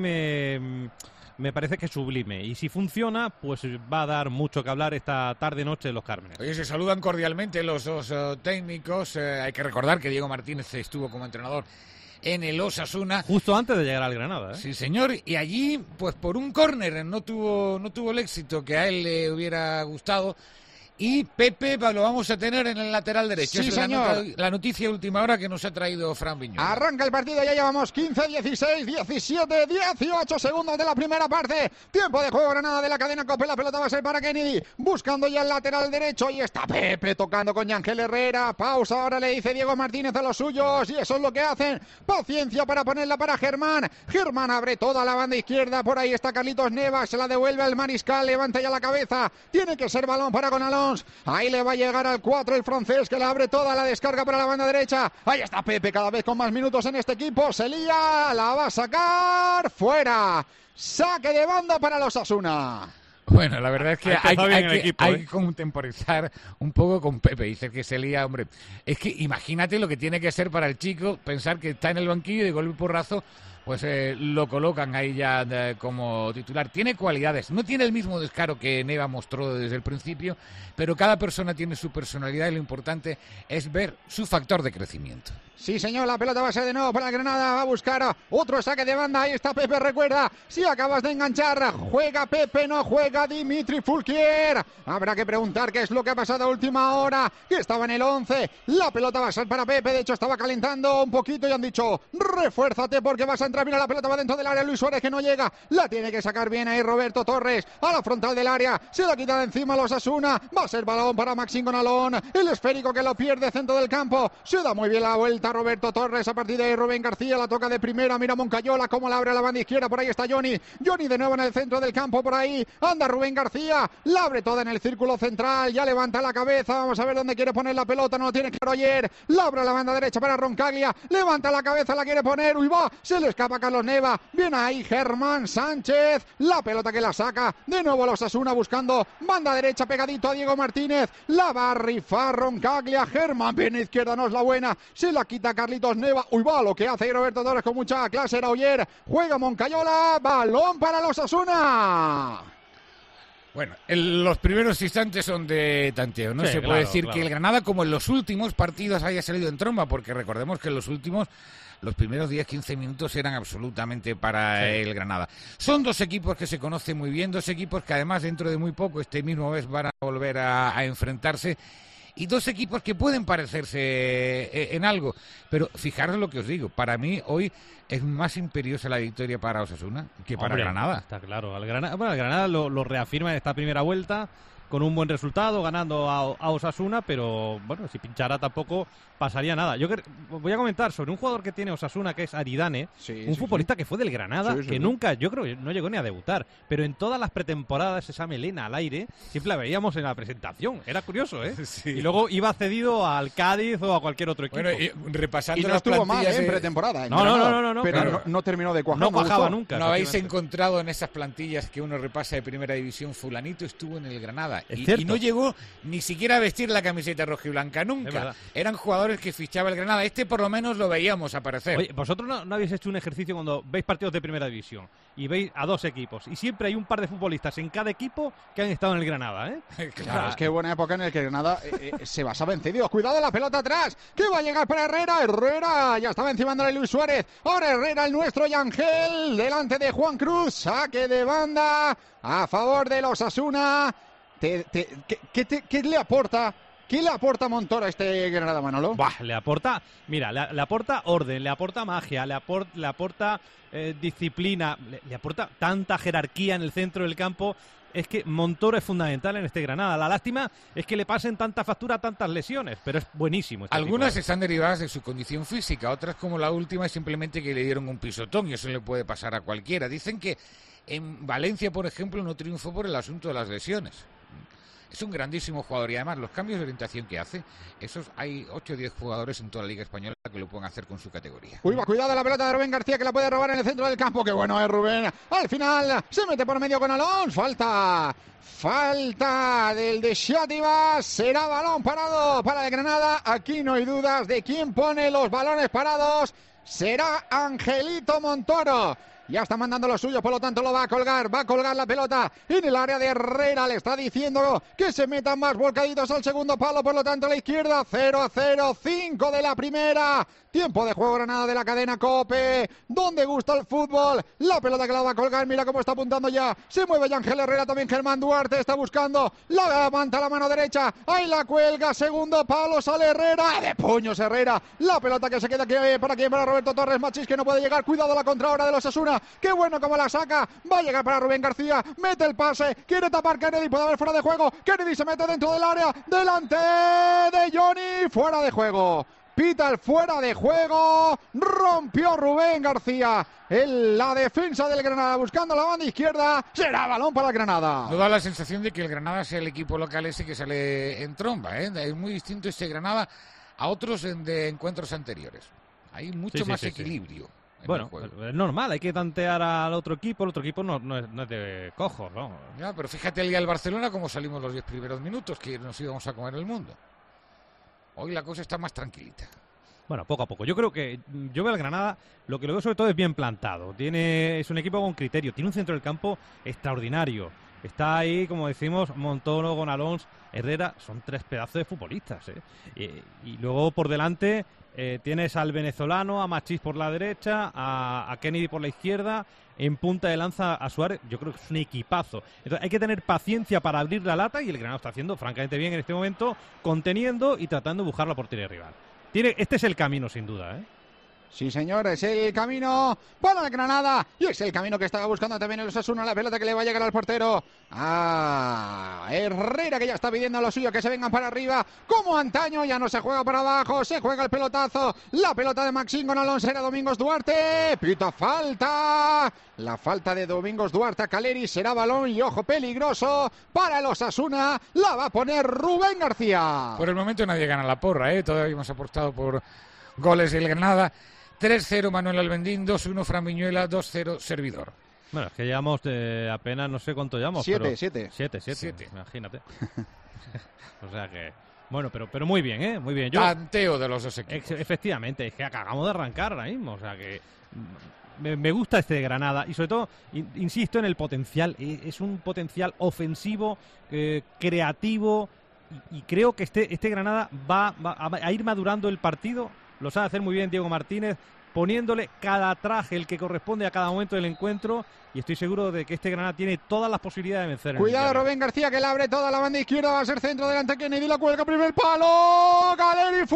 me parece que es sublime. Y si funciona, pues va a dar mucho que hablar esta tarde-noche en Los Cármenes. Oye, se saludan cordialmente los dos técnicos. Hay que recordar que Diego Martínez estuvo como entrenador en el Osasuna. Justo antes de llegar al Granada, ¿eh? Sí, señor. Y allí, pues por un córner, no tuvo el éxito que a él le hubiera gustado. Y Pepe lo vamos a tener en el lateral derecho. Sí, es señor. La noticia última hora que nos ha traído Fran Viñola. Arranca el partido, ya llevamos 15, 16, 17, 18 segundos de la primera parte. Tiempo de juego, Granada de la cadena COPE. La pelota va a ser para Kennedy, buscando ya el lateral derecho. Y está Pepe tocando con Yangel Herrera. Pausa, ahora le dice Diego Martínez a los suyos. Y eso es lo que hacen. Paciencia para ponerla para Germán. Germán abre toda la banda izquierda. Por ahí está Carlitos Neva. Se la devuelve al Mariscal. Levanta ya la cabeza. Tiene que ser balón para Gonalons. Ahí le va a llegar al 4 el francés, que le abre toda la descarga para la banda derecha. Ahí está Pepe, cada vez con más minutos en este equipo. Se lía, la va a sacar fuera. Saque de banda para los Osasuna. Bueno, la verdad es que hay equipo, que contemporizar un poco con Pepe. Dice que se lía, hombre. Es que imagínate lo que tiene que ser para el chico pensar que está en el banquillo y de golpe y porrazo pues lo colocan ahí ya como titular. Tiene cualidades, no tiene el mismo descaro que Neva mostró desde el principio, pero cada persona tiene su personalidad y lo importante es ver su factor de crecimiento. Sí, señor, la pelota va a ser de nuevo para el Granada, va a buscar otro saque de banda, ahí está Pepe, recuerda, si acabas de enganchar, juega Pepe, no juega Dimitri Fulquier. Habrá que preguntar qué es lo que ha pasado a última hora, que estaba en el 11, la pelota va a ser para Pepe, de hecho estaba calentando un poquito y han dicho, refuérzate porque vas a entrar, mira, la pelota va dentro del área, Luis Suárez que no llega, la tiene que sacar bien ahí Roberto Torres, a la frontal del área, se la quita de encima los Osasuna, va a ser balón para Maxim Gonalón, el esférico que lo pierde centro del campo, se da muy bien la vuelta Roberto Torres, a partir de ahí Rubén García, la toca de primera, mira Moncayola cómo la abre a la banda izquierda, por ahí está Johnny de nuevo en el centro del campo, por ahí anda Rubén García, la abre toda en el círculo central, ya levanta la cabeza, vamos a ver dónde quiere poner la pelota, no lo tiene claro ayer, la abre a la banda derecha para Roncaglia, levanta la cabeza, la quiere poner, uy va, se le escapa Carlos Neva, viene ahí Germán Sánchez, la pelota que la saca, de nuevo los Osasuna buscando banda derecha pegadito a Diego Martínez, la va a rifar Roncaglia, Germán viene izquierda, no es la buena, se la quita Carlitos Neva, uy va, lo que hace Roberto Torres con mucha clase, era Oyer, juega Moncayola, balón para los Osasuna. Bueno, los primeros instantes son de tanteo. No se puede decir que el Granada, como en los últimos partidos, haya salido en tromba, porque recordemos que en los últimos, los primeros 10-15 minutos eran absolutamente para el Granada. Son dos equipos que se conocen muy bien, dos equipos que además dentro de muy poco, este mismo mes, van a volver a enfrentarse. Y dos equipos que pueden parecerse en algo. Pero fijaros lo que os digo, para mí hoy es más imperiosa la victoria para Osasuna que para Granada. Está claro, el Granada lo reafirma en esta primera vuelta. con un buen resultado, ganando a Osasuna, pero bueno, si pinchara tampoco pasaría nada. Yo voy a comentar sobre un jugador que tiene Osasuna, que es Aridane, un futbolista que fue del Granada, que nunca, yo creo que no llegó ni a debutar, pero en todas las pretemporadas esa melena al aire siempre la veíamos en la presentación. Era curioso, ¿eh? Sí. Y luego iba cedido al Cádiz o a cualquier otro equipo. Bueno, y repasando no las estuvo mal plantillas en pretemporada. No. Pero claro. no terminó de cuajar. No cuajaba nunca. ¿No habéis encontrado en esas plantillas que uno repasa de primera división, fulanito estuvo en el Granada? Y no llegó ni siquiera a vestir la camiseta rojiblanca nunca. Eran jugadores que fichaba el Granada. Este por lo menos lo veíamos aparecer. Oye, vosotros no habéis hecho un ejercicio cuando veis partidos de primera división y veis a dos equipos y siempre hay un par de futbolistas en cada equipo que han estado en el Granada, ¿eh? Claro, es que buena época en el que Granada se basaba en cedidos. Cuidado la pelota atrás, que va a llegar para Herrera, ya estaba encima de Luis Suárez. Ahora Herrera, el nuestro, y Ángel delante de Juan Cruz. Saque de banda a favor de los Osasuna. ¿Qué le aporta? ¿Qué le aporta Montoro a este Granada, Manolo? Le aporta, mira, le aporta orden, le aporta magia, le aporta disciplina, le aporta tanta jerarquía en el centro del campo. Es que Montoro es fundamental en este Granada. La lástima es que le pasen tanta factura, tantas lesiones, pero es buenísimo. Algunas están derivadas de su condición física, otras, como la última, es simplemente que le dieron un pisotón, y eso le puede pasar a cualquiera. Dicen que en Valencia, por ejemplo, no triunfó por el asunto de las lesiones. Es un grandísimo jugador y además los cambios de orientación que hace, hay 8 o 10 jugadores en toda la Liga Española que lo pueden hacer con su categoría. Cuidado la pelota de Rubén García, que la puede robar en el centro del campo. Qué bueno es Rubén. Al final se mete por medio con Alonso. Falta del de Xàtiva. Será balón parado para el Granada. Aquí no hay dudas de quién pone los balones parados. Será Angelito Montoro. Ya está mandando lo suyo, por lo tanto lo va a colgar la pelota en el área de Herrera. Le está diciendo que se metan más volcaditos al segundo palo, por lo tanto a la izquierda. 0-0, 5 de la primera. Tiempo de juego Granada de la cadena COPE, donde gusta el fútbol. La pelota que la va a colgar, mira cómo está apuntando ya. Se mueve ya Ángel Herrera, también Germán Duarte está buscando. La levanta la mano derecha, ahí la cuelga, segundo palo, sale Herrera. De puños Herrera, la pelota que se queda aquí para Roberto Torres Machís, que no puede llegar. Cuidado la contrahora de los Osasuna. Qué bueno como la saca. Va a llegar para Rubén García. Mete el pase. Quiere tapar Kennedy. Puede haber fuera de juego. Kennedy se mete dentro del área. Delante de Johnny. Fuera de juego. Pita el fuera de juego. Rompió Rubén García. La defensa del Granada buscando la banda izquierda. Será balón para el Granada. No da la sensación de que el Granada sea el equipo local ese que sale en tromba, ¿eh? Es muy distinto este Granada a otros de encuentros anteriores. Hay mucho más equilibrio. Bueno, es normal, hay que tantear al otro equipo. El otro equipo no es de cojos, ¿no? Ya, pero fíjate el día del Barcelona como salimos los 10 primeros minutos, que nos íbamos a comer el mundo. Hoy la cosa está más tranquilita. Bueno, poco a poco. Yo veo al Granada, lo que lo veo sobre todo es bien plantado. Es un equipo con criterio, tiene un centro del campo extraordinario. Está ahí, como decimos, Montoro, con Alonso, Herrera, son 3 pedazos de futbolistas, ¿eh? Y luego por delante tienes al venezolano, a Machís por la derecha, a Kennedy por la izquierda, en punta de lanza a Suárez. Yo creo que es un equipazo. Entonces hay que tener paciencia para abrir la lata, y el Granada está haciendo francamente bien en este momento, conteniendo y tratando de buscar la portería rival. Este es el camino, sin duda, ¿eh? Sí, señor, es el camino para el Granada, y es el camino que estaba buscando también el Osasuna. La pelota que le va a llegar al portero, Herrera, que ya está pidiendo a lo suyo que se vengan para arriba como antaño. Ya no se juega para abajo, se juega el pelotazo. La pelota de Maxín con Alonso, era Domingos Duarte. Pita falta. La falta de Domingos Duarte a Caleri, será balón y ojo peligroso para el Osasuna. La va a poner Rubén García. Por el momento nadie gana la porra, ¿eh? Todavía hemos apostado por goles del Granada. 3-0 Manuel Albendín, 2-1 Fran Viñuela, 2-0 Servidor. Bueno, es que llevamos apenas no sé cuánto llevamos. 7. Imagínate. O sea que... Bueno, pero muy bien, ¿eh? Muy bien. Tanteo de los dos equipos. Efectivamente, es que acabamos de arrancar ahora mismo. O sea que... Me gusta este Granada y sobre todo, insisto en el potencial. Es un potencial ofensivo, creativo, y creo que este Granada va a ir madurando el partido. Lo sabe hacer muy bien Diego Martínez, poniéndole cada traje el que corresponde a cada momento del encuentro, y estoy seguro de que este Granada tiene todas las posibilidades de vencer. Cuidado Rubén García, que le abre toda la banda izquierda, va a ser centro delante Kennedy, la cuelga, primer palo, Caleri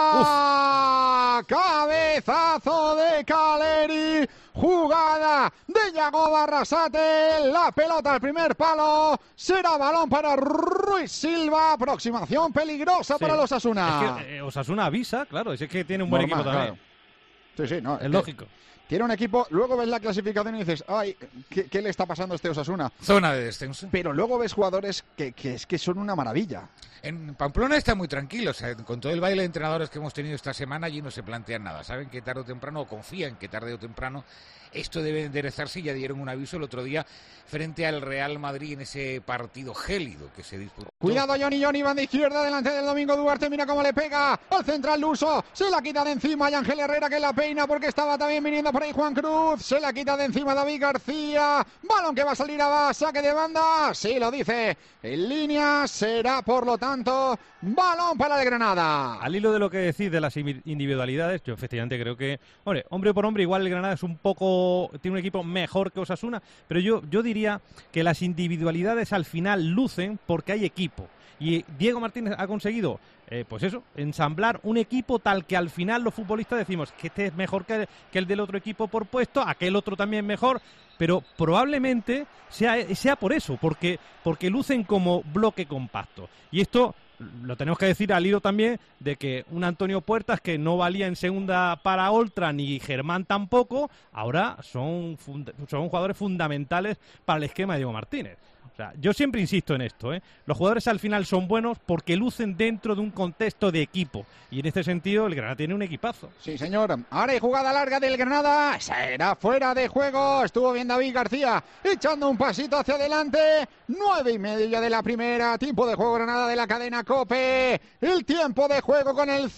fuera. Cabezazo de Caleri, jugada de Yago Barrasate. La pelota al primer palo. Será balón para Ruiz Silva. Aproximación peligrosa para los Osasuna. Es que Osasuna avisa, claro. Es que tiene un buen equipo también. Claro. Sí, no. Es lógico. Tiene un equipo, luego ves la clasificación y dices, ay, ¿qué le está pasando a este Osasuna? Zona de descenso. Pero luego ves jugadores que son una maravilla. En Pamplona está muy tranquilo, o sea, con todo el baile de entrenadores que hemos tenido esta semana, allí no se plantean nada. Saben que tarde o temprano, o confían que tarde o temprano, esto debe enderezarse. Ya dieron un aviso el otro día frente al Real Madrid en ese partido gélido que se disputó. Cuidado, Johnny van de izquierda delante del Domingo Duarte. Mira cómo le pega al central luso. Se la quita de encima y Ángel Herrera, que la peina porque estaba también viniendo por ahí Juan Cruz. Se la quita de encima David García. Balón que va a salir a saque de banda. Sí, lo dice en línea. Será, por lo tanto, balón para el Granada. Al hilo de lo que decís de las individualidades, yo efectivamente creo que, hombre por hombre, igual el Granada es un poco, tiene un equipo mejor que Osasuna, pero yo diría que las individualidades al final lucen porque hay equipo. Y Diego Martínez ha conseguido, pues eso, ensamblar un equipo tal que al final los futbolistas decimos que este es mejor que el del otro equipo por puesto, aquel otro también mejor, pero probablemente sea por eso, porque lucen como bloque compacto. Y esto lo tenemos que decir al hilo también de que un Antonio Puertas que no valía en segunda para Oltra, ni Germán tampoco, ahora son jugadores fundamentales para el esquema de Diego Martínez. O sea, yo siempre insisto en esto, los jugadores al final son buenos porque lucen dentro de un contexto de equipo, y en este sentido el Granada tiene un equipazo. Sí, señor. Ahora hay jugada larga del Granada, será fuera de juego. Estuvo bien David García echando un pasito hacia adelante. 9:30 de la primera, tiempo de juego Granada de la cadena COPE. El tiempo de juego con el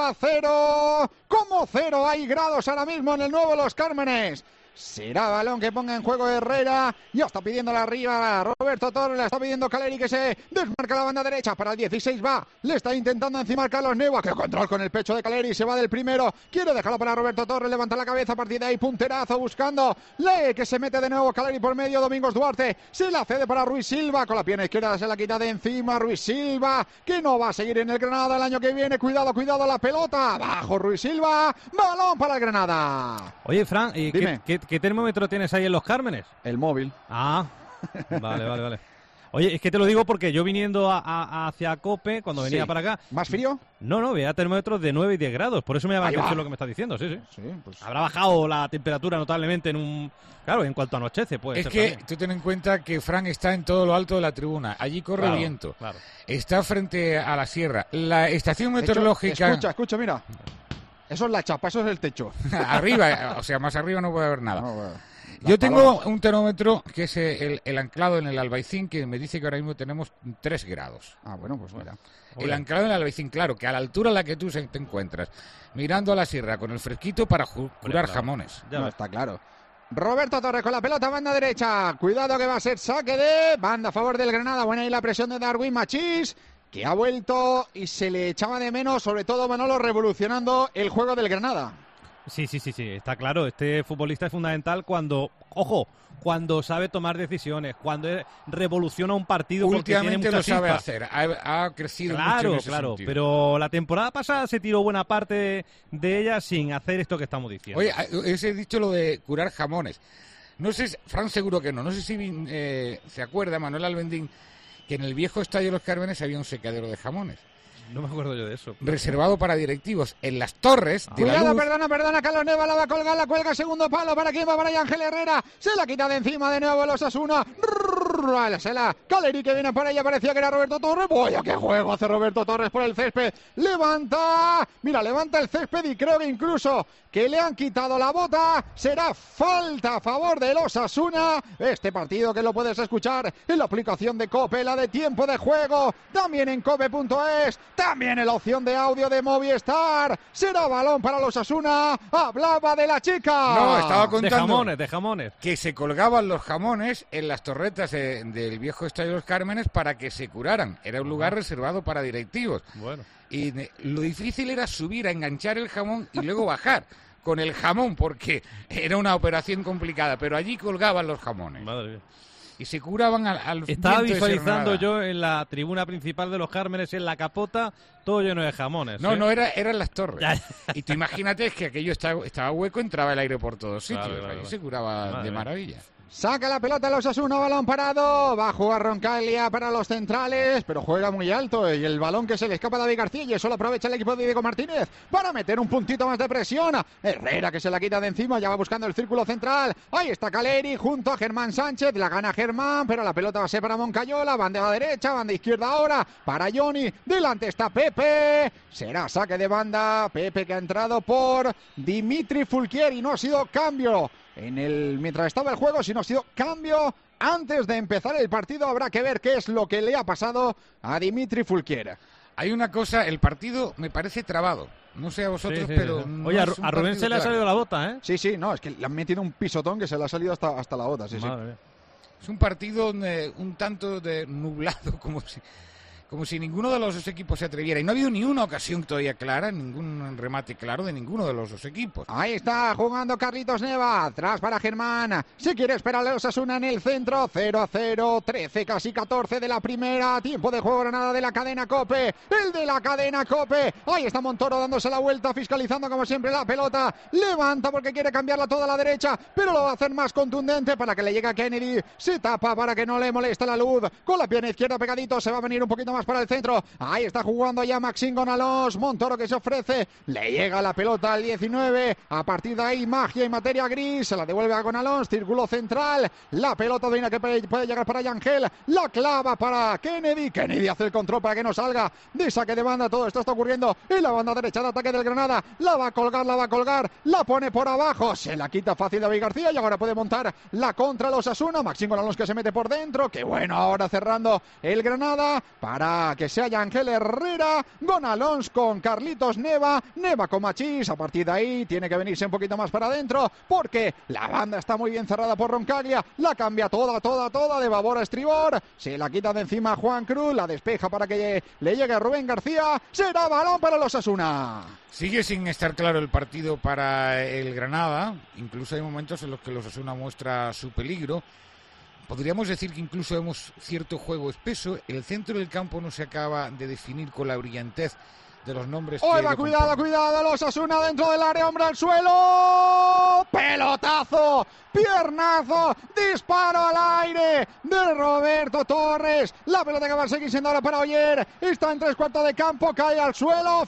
0-0. Como 0 hay grados ahora mismo en el nuevo Los Cármenes. Será balón que ponga en juego Herrera. Ya está pidiéndola arriba Roberto Torres. La está pidiendo Caleri, que se desmarca la banda derecha. Para el 16 va. Le está intentando encima Carlos Neva. Que control con el pecho de Caleri. Se va del primero. Quiere dejarlo para Roberto Torres. Levanta la cabeza. A partir de ahí punterazo buscando. Lee que se mete de nuevo Caleri por medio. Domingos Duarte. Se la cede para Ruiz Silva. Con la pierna izquierda se la quita de encima. Ruiz Silva, que no va a seguir en el Granada el año que viene. Cuidado la pelota. Abajo Ruiz Silva. Balón para el Granada. Oye, Fran, ¿qué termómetro tienes ahí en Los Cármenes? El móvil. Ah, vale. Oye, es que te lo digo porque yo viniendo hacia COPE, cuando venía para acá... ¿Más frío? No, veía termómetros de 9 y 10 grados, por eso me llama la atención lo que me estás diciendo, sí. Pues... Habrá bajado la temperatura notablemente Claro, en cuanto anochece, pues. Es que tú ten en cuenta que Fran está en todo lo alto de la tribuna, allí corre viento, está frente a la sierra, la estación meteorológica... Escucha, mira. Eso es la chapa, eso es el techo. Arriba, o sea, más arriba no puede haber nada. No, bueno. Yo tengo un termómetro que es el anclado en el Albaicín, que me dice que ahora mismo tenemos 3 grados. Ah, bueno, pues mira. El anclado en el Albaicín, claro, que a la altura a la que tú te encuentras, mirando a la sierra con el fresquito para curar jamones. No, está claro. Roberto Torres con la pelota, banda derecha. Cuidado que va a ser saque de banda a favor del Granada. Buena ahí la presión de Darwin Machís, que ha vuelto y se le echaba de menos, sobre todo Manolo, revolucionando el juego del Granada. Sí, está claro. Este futbolista es fundamental cuando sabe tomar decisiones, cuando revoluciona un partido. Últimamente porque tiene lo sabe hacer, ha crecido mucho en ese sentido. Pero la temporada pasada se tiró buena parte de ella sin hacer esto que estamos diciendo. Oye, he dicho lo de curar jamones. No sé, Fran seguro que no sé si se acuerda Manuel Albendín que en el viejo estadio de Los Cármenes había un secadero de jamones. No me acuerdo yo de eso. Reservado para directivos. En las torres de Cuidado, la luz... perdona, Carlos Neva la va a colgar, la cuelga, segundo palo, ¿para quién va? Para Ángel Herrera, se la quita de encima de nuevo el Osasuna. Caleri, que viene por ella, parecía que era Roberto Torres. ¡Vaya qué juego hace Roberto Torres por el césped! Levanta el césped y creo que incluso que le han quitado la bota. Será falta a favor del Osasuna. Este partido que lo puedes escuchar en la aplicación de COPE, la de tiempo de juego, también en cope.es, también en la opción de audio de Movistar. Será balón para los Osasuna. Hablaba de la chica. No, estaba contando de jamones. Que se colgaban los jamones en las torretas del viejo estadio de Los Cármenes para que se curaran. Era un lugar reservado para directivos. Bueno. Y lo difícil era subir a enganchar el jamón y luego bajar con el jamón, porque era una operación complicada, pero allí colgaban los jamones. Madre mía. y se curaban al Estaba viento de visualizando Serranada. yo en la tribuna principal de los Cármenes, en la capota, todo lleno de jamones. No, eran las torres. Y tú imagínate que aquello estaba hueco, entraba el aire por todos sitios. Claro. Ahí se curaba de maravilla. Saca la pelota los Osasuna, balón parado, va a jugar Roncaglia para los centrales, pero juega muy alto y el balón que se le escapa a David García y eso lo aprovecha el equipo de Diego Martínez para meter un puntito más de presión. Herrera que se la quita de encima, ya va buscando el círculo central, ahí está Caleri junto a Germán Sánchez, la gana Germán, pero la pelota va a ser para Moncayola, banda derecha, banda izquierda ahora, para Johnny, delante está Pepe, será saque de banda, Pepe que ha entrado por Dimitri Fulquier y no ha sido cambio. Mientras estaba el juego, si no ha sido cambio antes de empezar el partido, habrá que ver qué es lo que le ha pasado a Dimitri Fulquier. Hay una cosa, el partido me parece trabado. No sé a vosotros, pero... No Oye, es un a Rubén partido se le ha claro. salido la bota, ¿eh? Sí, no, es que le han metido un pisotón que se le ha salido hasta la bota, sí. Es un partido un tanto nublado, como si ninguno de los dos equipos se atreviera. Y no ha habido ni una ocasión todavía clara, ningún remate claro de ninguno de los dos equipos. Ahí está jugando Carlitos Neva, atrás para Germán. Si quiere esperar a Osasuna en el centro, 0-0, 13, casi 14 de la primera. Tiempo de juego, Granada de la cadena COPE. El de la cadena COPE. Ahí está Montoro dándose la vuelta, fiscalizando como siempre la pelota. Levanta porque quiere cambiarla toda a la derecha, pero lo va a hacer más contundente para que le llegue a Kennedy. Se tapa para que no le moleste la luz. Con la pierna izquierda pegadito, se va a venir un poquito más para el centro. Ahí está jugando ya Maxim Gonalons. Montoro que se ofrece. Le llega la pelota al 19. A partir de ahí magia y materia gris. Se la devuelve a Gonalons. Círculo central. La pelota de una que puede llegar para Yangel. La clava para Kennedy. Kennedy hace el control para que no salga de saque de banda. Todo esto está ocurriendo en la banda derecha de ataque del Granada. La va a colgar. La pone por abajo. Se la quita fácil David García y ahora puede montar la contra los Osasuna. Maxim Gonalons que se mete por dentro. Qué bueno ahora cerrando el Granada para que sea Yangel Herrera, Gonalons con Carlitos Neva con Machís, a partir de ahí tiene que venirse un poquito más para adentro, porque la banda está muy bien cerrada por Roncaglia, la cambia toda de babor a estribor, se la quita de encima a Juan Cruz, la despeja para que le llegue a Rubén García, será balón para los Osasuna. Sigue sin estar claro el partido para el Granada, incluso hay momentos en los que los Osasuna muestra su peligro. Podríamos decir que incluso vemos cierto juego espeso. El centro del campo no se acaba de definir con la brillantez de los nombres. ¡Oiga, cuidado! Los Osasuna dentro del área, hombre al suelo. ¡Pelotazo! ¡Piernazo! ¡Disparo al aire de Roberto Torres! La pelota que va a seguir siendo ahora para Oyer. Está en 3/4 de campo, cae al suelo.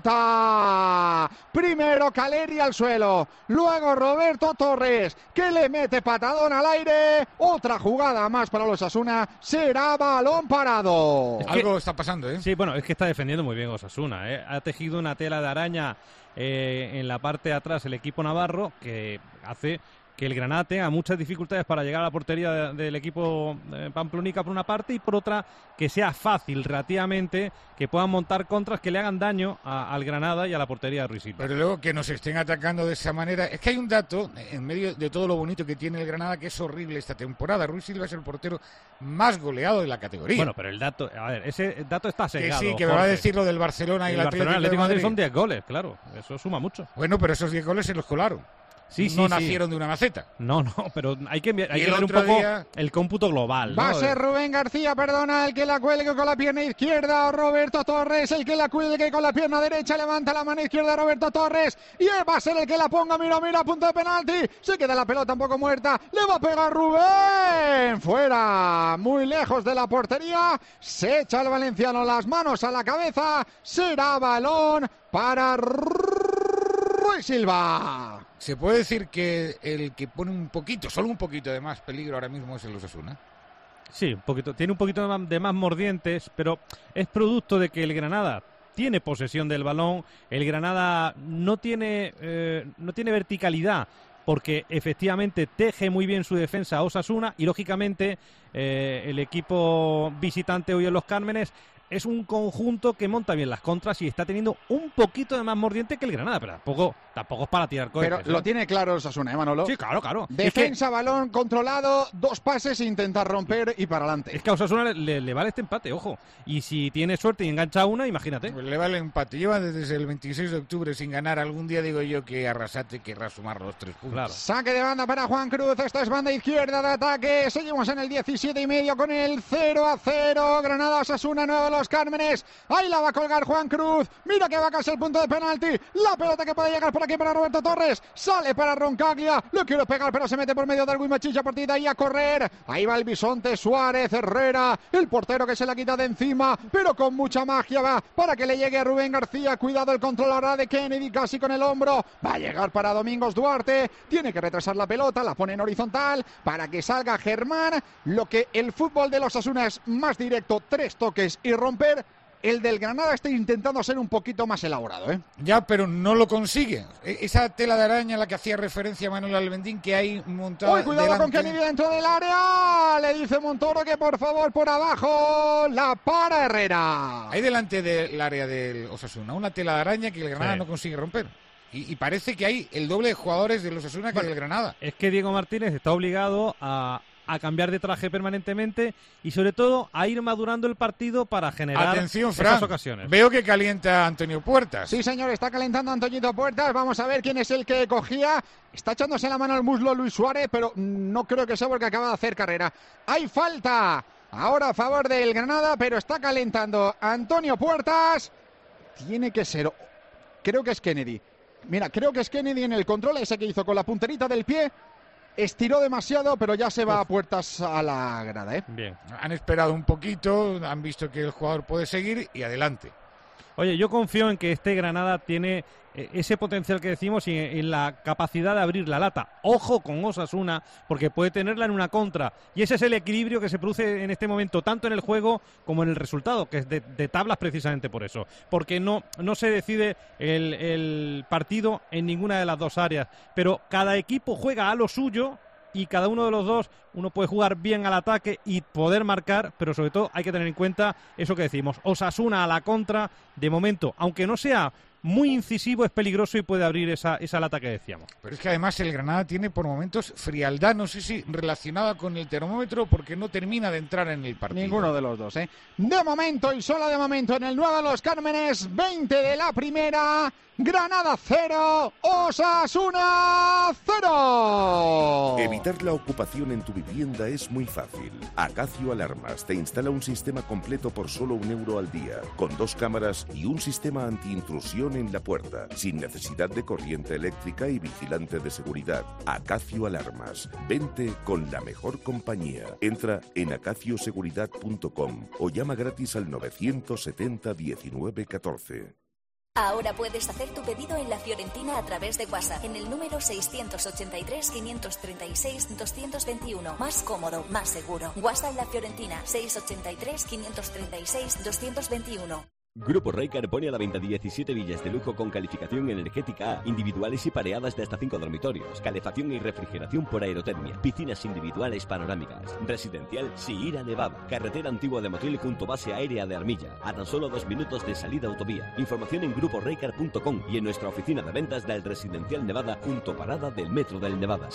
¡Falta! Primero Caleri al suelo. Luego Roberto Torres, que le mete patadón al aire. Otra jugada más para los Osasuna. Será balón parado. Algo está pasando, ¿eh? Sí, bueno, es que está defendiendo muy bien Osasuna, ¿eh? Ha tejido una tela de araña en la parte de atrás el equipo navarro que hace que el Granada tenga muchas dificultades para llegar a la portería del equipo pamplónica por una parte y por otra que sea fácil relativamente que puedan montar contras que le hagan daño al Granada y a la portería de Ruiz Silva. Pero luego que nos estén atacando de esa manera, es que hay un dato en medio de todo lo bonito que tiene el Granada que es horrible esta temporada. Ruiz Silva es el portero más goleado de la categoría. Bueno, pero el dato, a ver, ese dato está sesgado. Que sí, que me va a decir lo del Barcelona y el Atlético de Madrid. Son 10 goles, claro, eso suma mucho. Bueno, pero esos 10 goles se los colaron. No nacieron de una maceta. No, pero hay que ver un poco el cómputo global. Va a ser Rubén García, el que la cuelgue con la pierna izquierda. Roberto Torres, el que la cuelgue con la pierna derecha. Levanta la mano izquierda Roberto Torres. Y va a ser el que la ponga. Mira, a punto de penalti. Se queda la pelota un poco muerta. Le va a pegar Rubén. Fuera, muy lejos de la portería. Se echa el valenciano las manos a la cabeza. Será balón para Ruiz Silva. ¿Se puede decir que el que pone solo un poquito de más peligro ahora mismo es el Osasuna? Sí, un poquito. Tiene un poquito de más mordientes, pero es producto de que el Granada tiene posesión del balón. El Granada no tiene verticalidad, porque efectivamente teje muy bien su defensa a Osasuna y lógicamente el equipo visitante hoy en Los Cármenes es un conjunto que monta bien las contras y está teniendo un poquito de más mordiente que el Granada, pero tampoco es para tirar cohetes. Pero lo tiene claro el Osasuna, Manolo. Sí, claro. Defensa, balón controlado, 2 pases, intentar romper y para adelante. Es que a Osasuna le vale este empate, ojo. Y si tiene suerte y engancha una, imagínate. Pues le vale el empate. Lleva desde el 26 de octubre sin ganar. Algún día digo yo que Arrasate querrá sumar los 3 puntos. Claro. Saque de banda para Juan Cruz. Esta es banda izquierda de ataque. Seguimos en el 17,5 con el 0-0. Granada, Osasuna, Nuevo Los Cármenes. Ahí la va a colgar Juan Cruz. Mira que va a caer el punto de penalti. La pelota que puede llegar por aquí para Roberto Torres. Sale para Roncaglia. Lo quiere pegar, pero se mete por medio del Guimachilla. A partir de ahí a correr. Ahí va el bisonte Suárez Herrera. El portero que se la quita de encima, pero con mucha magia va para que le llegue a Rubén García. Cuidado el control ahora de Kennedy, casi con el hombro. Va a llegar para Domingos Duarte. Tiene que retrasar la pelota. La pone en horizontal para que salga Germán. Lo que el fútbol de los Osasuna es más directo. 3 toques y romper. El del Granada está intentando ser un poquito más elaborado, ¿eh? Ya, pero no lo consigue. Esa tela de araña a la que hacía referencia Manuel Albendín, que hay montada. ¡Uy, cuidado delante. con Kennedy dentro del área! Le dice Montoro que por favor por abajo la para Herrera. Hay delante del área del Osasuna una tela de araña que el Granada no consigue romper. Y parece que hay el doble de jugadores del Osasuna que del Granada. Es que Diego Martínez está obligado a cambiar de traje permanentemente y sobre todo a ir madurando el partido para generar esas ocasiones. Veo que calienta Antonio Puertas. Sí, señor, está calentando Antoñito Puertas. Vamos a ver quién es el que cogía. Está echándose la mano al muslo Luis Suárez, pero no creo que sea porque acaba de hacer carrera. ¡Hay falta! Ahora a favor del Granada, pero está calentando Antonio Puertas. Tiene que ser... Creo que es Kennedy. Mira, creo que es Kennedy en el control ese que hizo con la punterita del pie. Estiró demasiado, pero ya se va a Puertas a la grada, ¿eh? Bien. Han esperado un poquito, han visto que el jugador puede seguir y adelante. Oye, yo confío en que este Granada tiene ese potencial que decimos y en la capacidad de abrir la lata. Ojo con Osasuna, porque puede tenerla en una contra. Y ese es el equilibrio que se produce en este momento, tanto en el juego como en el resultado, que es de tablas precisamente por eso. Porque no se decide el partido en ninguna de las dos áreas. Pero cada equipo juega a lo suyo y cada uno de los dos, uno puede jugar bien al ataque y poder marcar, pero sobre todo hay que tener en cuenta eso que decimos. Osasuna a la contra, de momento, aunque no sea muy incisivo, es peligroso y puede abrir esa lata que decíamos. Pero es que además el Granada tiene por momentos frialdad, no sé si relacionada con el termómetro, porque no termina de entrar en el partido. Ninguno de los dos, ¿eh? De momento y solo de momento en el Nuevo Los Cármenes, 20 de la primera, Granada 0, Osasuna 0. Evitar la ocupación en tu vivienda es muy fácil. Acacio Alarmas te instala un sistema completo por solo €1 al día, con 2 cámaras y un sistema antiintrusión en la puerta, sin necesidad de corriente eléctrica y vigilante de seguridad. Acacio Alarmas. Vente con la mejor compañía. Entra en acacioseguridad.com o llama gratis al 970 19 14. Ahora puedes hacer tu pedido en La Fiorentina a través de WhatsApp en el número 683 536 221. Más cómodo, más seguro. WhatsApp en La Fiorentina 683 536 221. Grupo Reycar pone a la venta 17 villas de lujo con calificación energética A, individuales y pareadas de hasta 5 dormitorios, calefacción y refrigeración por aerotermia, piscinas individuales panorámicas, residencial Sihira Nevada, carretera antigua de Motril junto base aérea de Armilla, a tan solo 2 minutos de salida autovía. Información en gruporeycar.com y en nuestra oficina de ventas del Residencial Nevada junto parada del Metro del Nevada.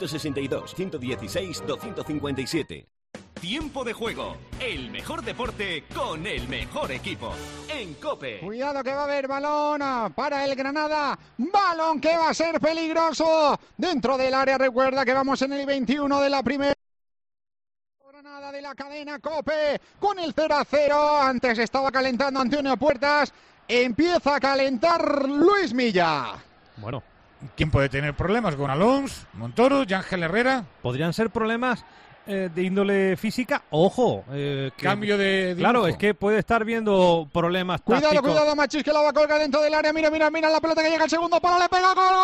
662-116-257. Tiempo de juego, el mejor deporte con el mejor equipo. En COPE. Cuidado que va a haber balón para el Granada. Balón que va a ser peligroso dentro del área. Recuerda que vamos en el 21 de la primera. Granada de la cadena COPE con el 0-0. Antes estaba calentando Antonio Puertas. Empieza a calentar Luis Milla. Bueno. ¿Quién puede tener problemas? ¿Con Alonso, Montoro, Yángel Herrera? Podrían ser problemas de índole física, ojo. Cambio de claro, dibujo. es que puede estar viendo problemas tácticos. Cuidado, Machís, que la va a colgar dentro del área. Mira la pelota que llega al segundo palo, le pega, gol.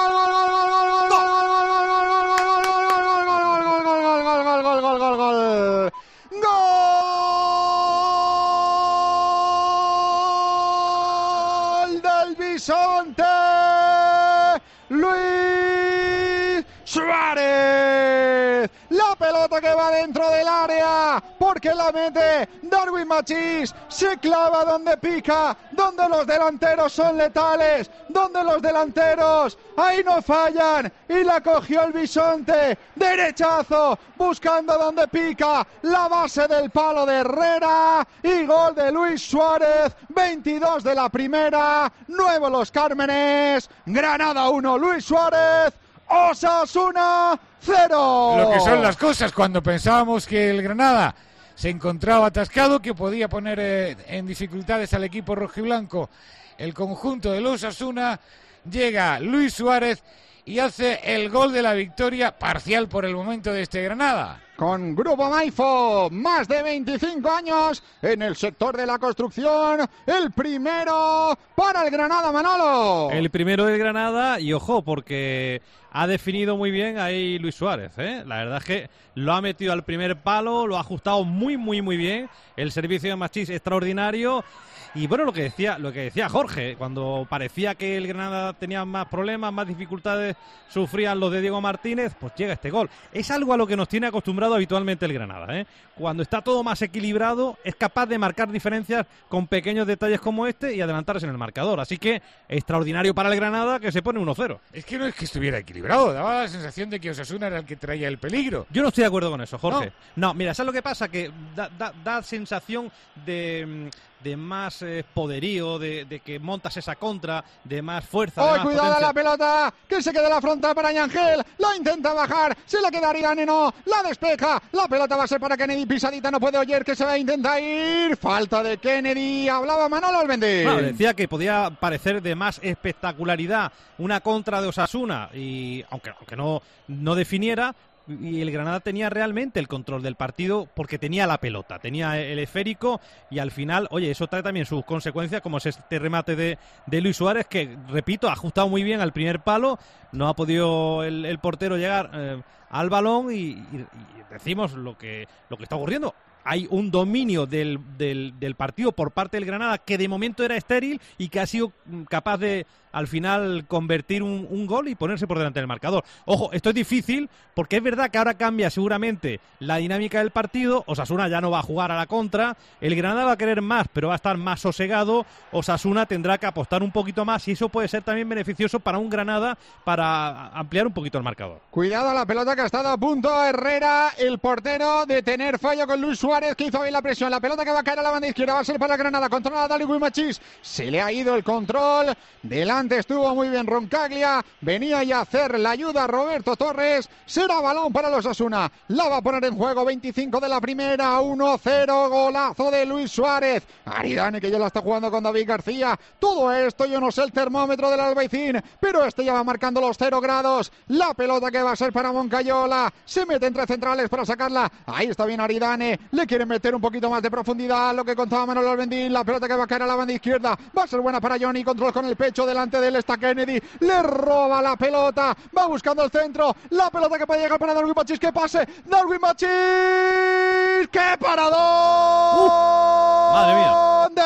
¡Gol del bisonte! Luis Suárez. La pelota que va dentro del área. porque la mete Darwin Machís, se clava donde pica, donde los delanteros son letales, donde los delanteros ahí no fallan, y la cogió el bisonte, derechazo, buscando donde pica, la base del palo de Herrera, y gol de Luis Suárez, 22 de la primera, Nuevo Los Cármenes, Granada 1, Luis Suárez, Osasuna 0. Lo que son las cosas cuando pensábamos que el Granada se encontraba atascado, que podía poner en dificultades al equipo rojiblanco. El conjunto del Osasuna, llega Luis Suárez y hace el gol de la victoria parcial por el momento de este Granada. Con Grupo Maifo, más de 25 años en el sector de la construcción. El primero para el Granada, Manolo. El primero del Granada, y ojo, porque ha definido muy bien ahí Luis Suárez, ¿eh? La verdad es que lo ha metido al primer palo, lo ha ajustado muy bien. El servicio de Machís extraordinario. Y bueno, lo que decía Jorge, cuando parecía que el Granada tenía más problemas, más dificultades, sufrían los de Diego Martínez, pues llega este gol. Es algo a lo que nos tiene acostumbrado habitualmente el Granada, ¿eh? Cuando está todo más equilibrado, es capaz de marcar diferencias con pequeños detalles como este y adelantarse en el marcador. Así que extraordinario para el Granada, que se pone 1-0. Es que no es que estuviera equilibrado, daba la sensación de que Osasuna era el que traía el peligro. Yo no estoy de acuerdo con eso, Jorge. No, mira, ¿sabes lo que pasa? Que da sensación de más poderío, de que montas esa contra, de más fuerza. ¡Oh, más cuidado potencia! la pelota! Que se quede la frontal para Ángel. La intenta bajar, se la queda Aridane, no. La despeja, la pelota va a ser para Kennedy. Pisadita, no puede Oyer, que se va a intentar ir. Falta de Kennedy. Hablaba Manolo Albendín. Bueno, decía que podía parecer de más espectacularidad una contra de Osasuna, y aunque no definiera. Y el Granada tenía realmente el control del partido porque tenía la pelota, tenía el esférico, y al final, oye, eso trae también sus consecuencias, como es este remate de Luis Suárez, que, repito, ha ajustado muy bien al primer palo, no ha podido el portero llegar al balón, y decimos lo que está ocurriendo. Hay un dominio del partido por parte del Granada que de momento era estéril y que ha sido capaz de, al final, convertir un gol y ponerse por delante del marcador. Ojo, esto es difícil porque es verdad que ahora cambia seguramente la dinámica del partido. Osasuna ya no va a jugar a la contra, el Granada va a querer más, pero va a estar más sosegado. Osasuna tendrá que apostar un poquito más, y eso puede ser también beneficioso para un Granada para ampliar un poquito el marcador. Cuidado la pelota, que ha estado a punto Herrera, el portero, de tener fallo con Luis Suárez, que hizo bien la presión. La pelota que va a caer a la banda izquierda va a ser para Granada, controla a Darwin Machís, se le ha ido el control, delante estuvo muy bien Roncaglia, venía ya a hacer la ayuda a Roberto Torres, será balón para los Osasuna, la va a poner en juego, 25 de la primera, 1-0, golazo de Luis Suárez. Aridane, que ya la está jugando con David García. Todo esto, yo no sé el termómetro del Albaicín, pero este ya va marcando los 0 grados. La pelota que va a ser para Moncayola, se mete entre centrales para sacarla, ahí está bien Aridane, le quieren meter un poquito más de profundidad, lo que contaba Manolo Albendín. La pelota que va a caer a la banda izquierda, va a ser buena para Johnny, control con el pecho, delante de él está Kennedy, le roba la pelota, va buscando el centro, la pelota que puede llegar para Darwin Machís, que pase, Darwin Machís, ¡qué paradón! ¡Madre mía! ¡De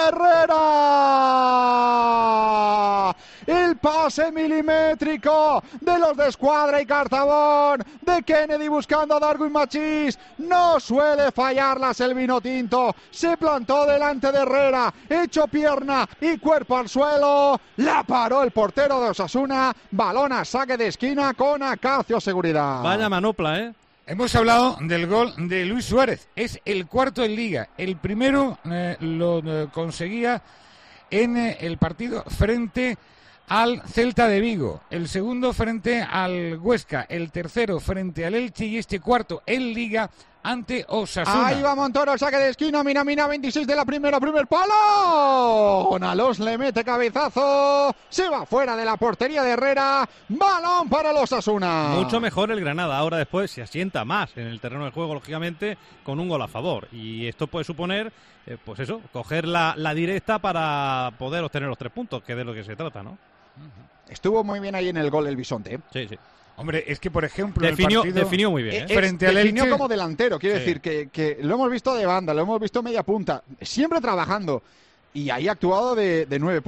Herrera! El pase milimétrico de los de Escuadra y Carzabón, de Kennedy buscando a Darwin Machís, no suele fallarlas el vino tinto, se plantó delante de Herrera, hecho pierna y cuerpo al suelo, la paró el portero de Osasuna, balón a saque de esquina con Acacio Seguridad. Vaya manopla, ¿eh? Hemos hablado del gol de Luis Suárez, es el cuarto en Liga, el primero lo conseguía en el partido frente al Celta de Vigo, el segundo frente al Huesca, el tercero frente al Elche, y este cuarto en Liga ante Osasuna. Ahí va Montoro, saque de esquina, Mina, 26 de la primera, primer palo. Onalos le mete cabezazo, se va fuera de la portería de Herrera, balón para los Osasuna. Mucho mejor el Granada, ahora después se asienta más en el terreno de juego, lógicamente, con un gol a favor. Y esto puede suponer, pues eso, coger la directa para poder obtener los 3 puntos, que es de lo que se trata, ¿no? Estuvo muy bien ahí en el gol el Bisonte. Sí, sí. Hombre, es que por ejemplo definió muy bien, frente al definió Elche como delantero, quiero decir que lo hemos visto de banda, lo hemos visto media punta, siempre trabajando, y ahí ha actuado de 9 puro, ¿eh?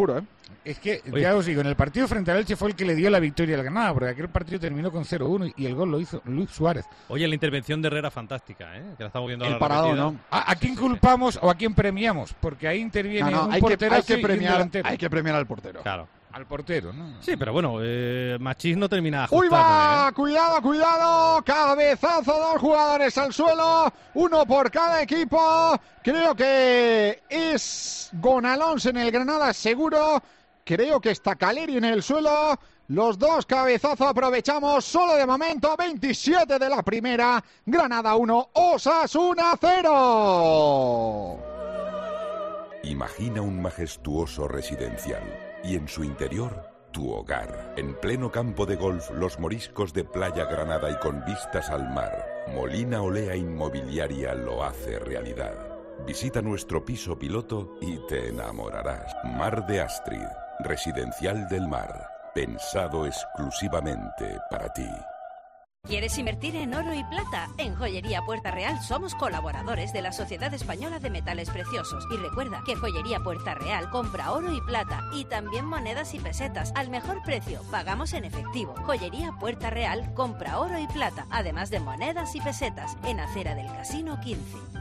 Es que, ya os digo, en el partido frente al Elche fue el que le dio la victoria al Granada, porque aquel partido terminó con 0-1 y el gol lo hizo Luis Suárez. Oye, la intervención de Herrera fantástica, que la estamos viendo el a la parado, repetida. ¿no? ¿A quién culpamos o a quién premiamos? Porque ahí interviene un porterazo y un delantero. Hay que premiar al portero. Claro. Al portero, ¿no? Sí, pero bueno, Machís no termina de ¡Uy, va! ajustarlo, Cuidado! Cabezazo, 2 jugadores al suelo, 1 por cada equipo. Creo que es Gonalons en el Granada, seguro. Creo que está Caleri en el suelo. Los 2 cabezazo, aprovechamos solo de momento. 27 de la primera. Granada 1, Osasuna 0. Imagina un majestuoso residencial y en su interior tu hogar. En pleno campo de golf, Los Moriscos de Playa Granada y con vistas al mar. Molina Olea Inmobiliaria lo hace realidad. Visita nuestro piso piloto y te enamorarás. Mar de Astrid, residencial del mar, pensado exclusivamente para ti. ¿Quieres invertir en oro y plata? En Joyería Puerta Real somos colaboradores de la Sociedad Española de Metales Preciosos. Y recuerda que Joyería Puerta Real compra oro y plata y también monedas y pesetas al mejor precio. Pagamos en efectivo. Joyería Puerta Real compra oro y plata, además de monedas y pesetas, en Acera del Casino 15.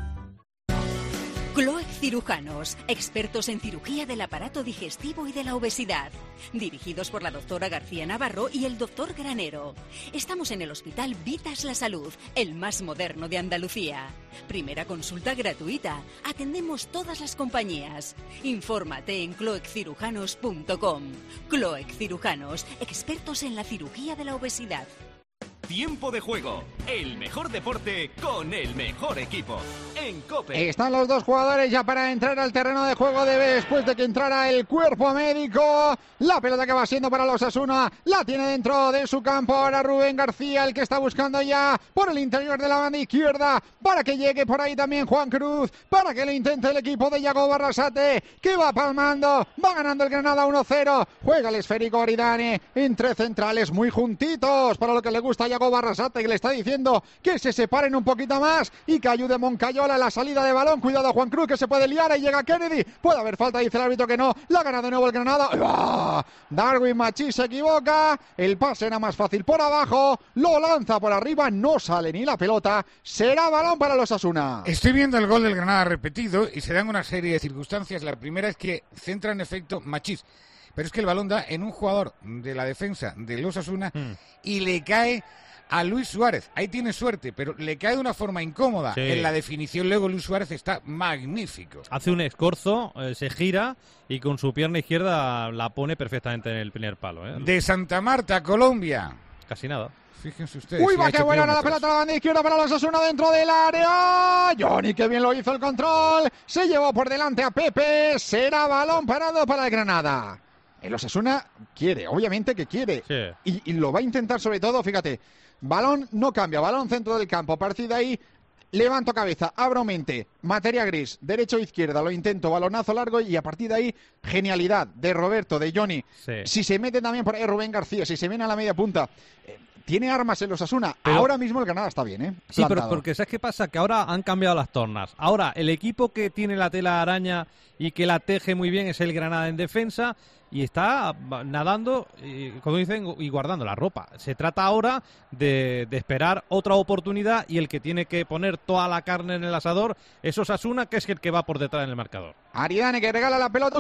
Cloec Cirujanos, expertos en cirugía del aparato digestivo y de la obesidad. Dirigidos por la doctora García Navarro y el doctor Granero. Estamos en el Hospital Vitas La Salud, el más moderno de Andalucía. Primera consulta gratuita. Atendemos todas las compañías. Infórmate en cloecirujanos.com. Cloec Cirujanos, expertos en la cirugía de la obesidad. Tiempo de juego, el mejor deporte con el mejor equipo. En COPE. Están los 2 jugadores ya para entrar al terreno de juego después de que entrara el cuerpo médico. La pelota que va siendo para los Osasuna, la tiene dentro de su campo ahora Rubén García, el que está buscando ya por el interior de la banda izquierda para que llegue por ahí también Juan Cruz, para que lo intente el equipo de Yago Barrasate, que va palmando, va ganando el Granada 1-0. Juega el esférico Aridane entre centrales muy juntitos para lo que le gusta a Yago Barrasate, que le está diciendo que se separen un poquito más y que ayude Moncayola en la salida de balón. Cuidado Juan Cruz, que se puede liar, ahí llega Kennedy, puede haber falta, dice el árbitro que no, la gana de nuevo el Granada. ¡Ah! Darwin Machís se equivoca, el pase era más fácil por abajo, lo lanza por arriba, no sale ni la pelota, será balón para los Osasuna. Estoy viendo el gol del Granada repetido y se dan una serie de circunstancias. La primera es que centra en efecto Machís, pero es que el balón da en un jugador de la defensa de los Osasuna y le cae a Luis Suárez. Ahí tiene suerte, pero le cae de una forma incómoda. Sí. En la definición luego Luis Suárez está magnífico. Hace un escorzo, se gira y con su pierna izquierda la pone perfectamente en el primer palo. De Santa Marta, Colombia. Casi nada. Fíjense ustedes. Uy, va, qué buena la pelota a la banda izquierda para los Osasuna dentro del área. Johnny, que bien lo hizo el control. Se llevó por delante a Pepe. Será balón parado para el Granada. El Osasuna quiere, obviamente que quiere. Sí. Y lo va a intentar sobre todo, fíjate. Balón no cambia, balón centro del campo. A partir de ahí, levanto cabeza, abro mente, materia gris, derecha o izquierda, lo intento, balonazo largo y a partir de ahí, genialidad de Roberto, de Johnny. Sí. Si se mete también por ahí Rubén García, si se viene a la media punta, tiene armas en los Osasuna. Pero ahora mismo el Granada está bien, Sí, pero porque ¿sabes qué pasa? Que ahora han cambiado las tornas. Ahora, el equipo que tiene la tela araña y que la teje muy bien es el Granada en defensa y está nadando, como dicen, y guardando la ropa. Se trata ahora de esperar otra oportunidad y el que tiene que poner toda la carne en el asador es Osasuna, que es el que va por detrás en el marcador. Aridane que regala la pelota. ¡Uy,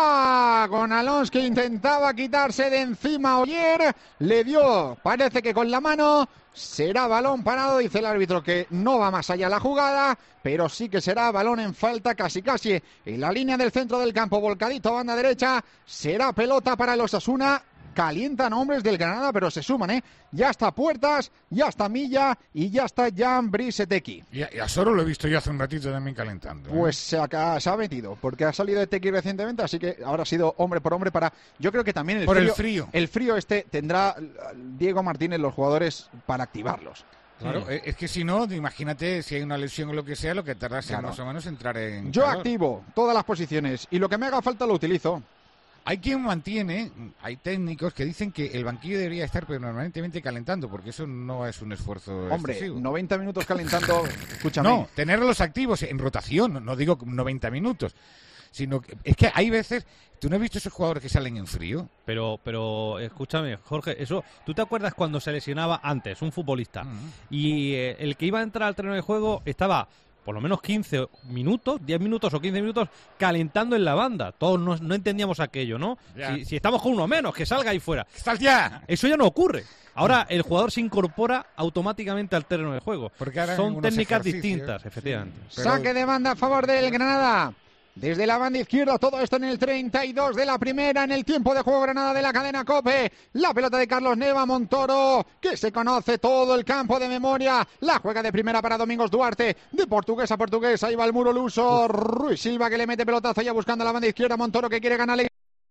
va! Con Alonso que intentaba quitarse de encima a Oyer. Le dio, parece que con la mano. Será balón parado, dice el árbitro que no va más allá la jugada, pero sí que será balón en falta casi en la línea del centro del campo, volcadito a banda derecha. Será pelota para los Osasuna. Calientan hombres del Granada, pero se suman, Ya está Puertas, ya está Milla y ya está Jan Brisetequi. Y a Soro lo he visto yo hace un ratito también calentando. Pues se ha metido, porque ha salido de Tequi recientemente, así que ahora ha sido hombre por hombre para... Yo creo que también el frío. El frío tendrá Diego Martínez los jugadores para activarlos. Claro, es que si no, imagínate si hay una lesión o lo que sea, lo que tardase más o menos entrar en Yo calor. activo todas las posiciones y lo que me haga falta lo utilizo. Hay quien mantiene, hay técnicos que dicen que el banquillo debería estar permanentemente calentando, porque eso no es un esfuerzo excesivo. 90 minutos calentando, escúchame. No, tenerlos activos en rotación, no digo 90 minutos, sino que es que hay veces, ¿tú no has visto esos jugadores que salen en frío? Pero escúchame, Jorge, eso, ¿tú te acuerdas cuando se lesionaba antes un futbolista y el que iba a entrar al terreno de juego estaba por lo menos 15 minutos, 10 minutos o 15 minutos calentando en la banda? Todos no entendíamos aquello, ¿no? Si estamos con uno menos, que salga ahí fuera. ¡Estás ya! Eso ya no ocurre. Ahora el jugador se incorpora automáticamente al terreno de juego. Porque ahora son técnicas distintas, efectivamente. Pero... Saque de banda a favor del Granada. Desde la banda izquierda, todo esto en el 32 de la primera, en el tiempo de juego Granada de la cadena COPE. La pelota de Carlos Neva, Montoro, que se conoce todo el campo de memoria. La juega de primera para Domingos Duarte, de portugués a portugués. Ahí va el muro luso. Ruiz Silva que le mete pelotazo ya buscando la banda izquierda. Montoro que quiere ganarle.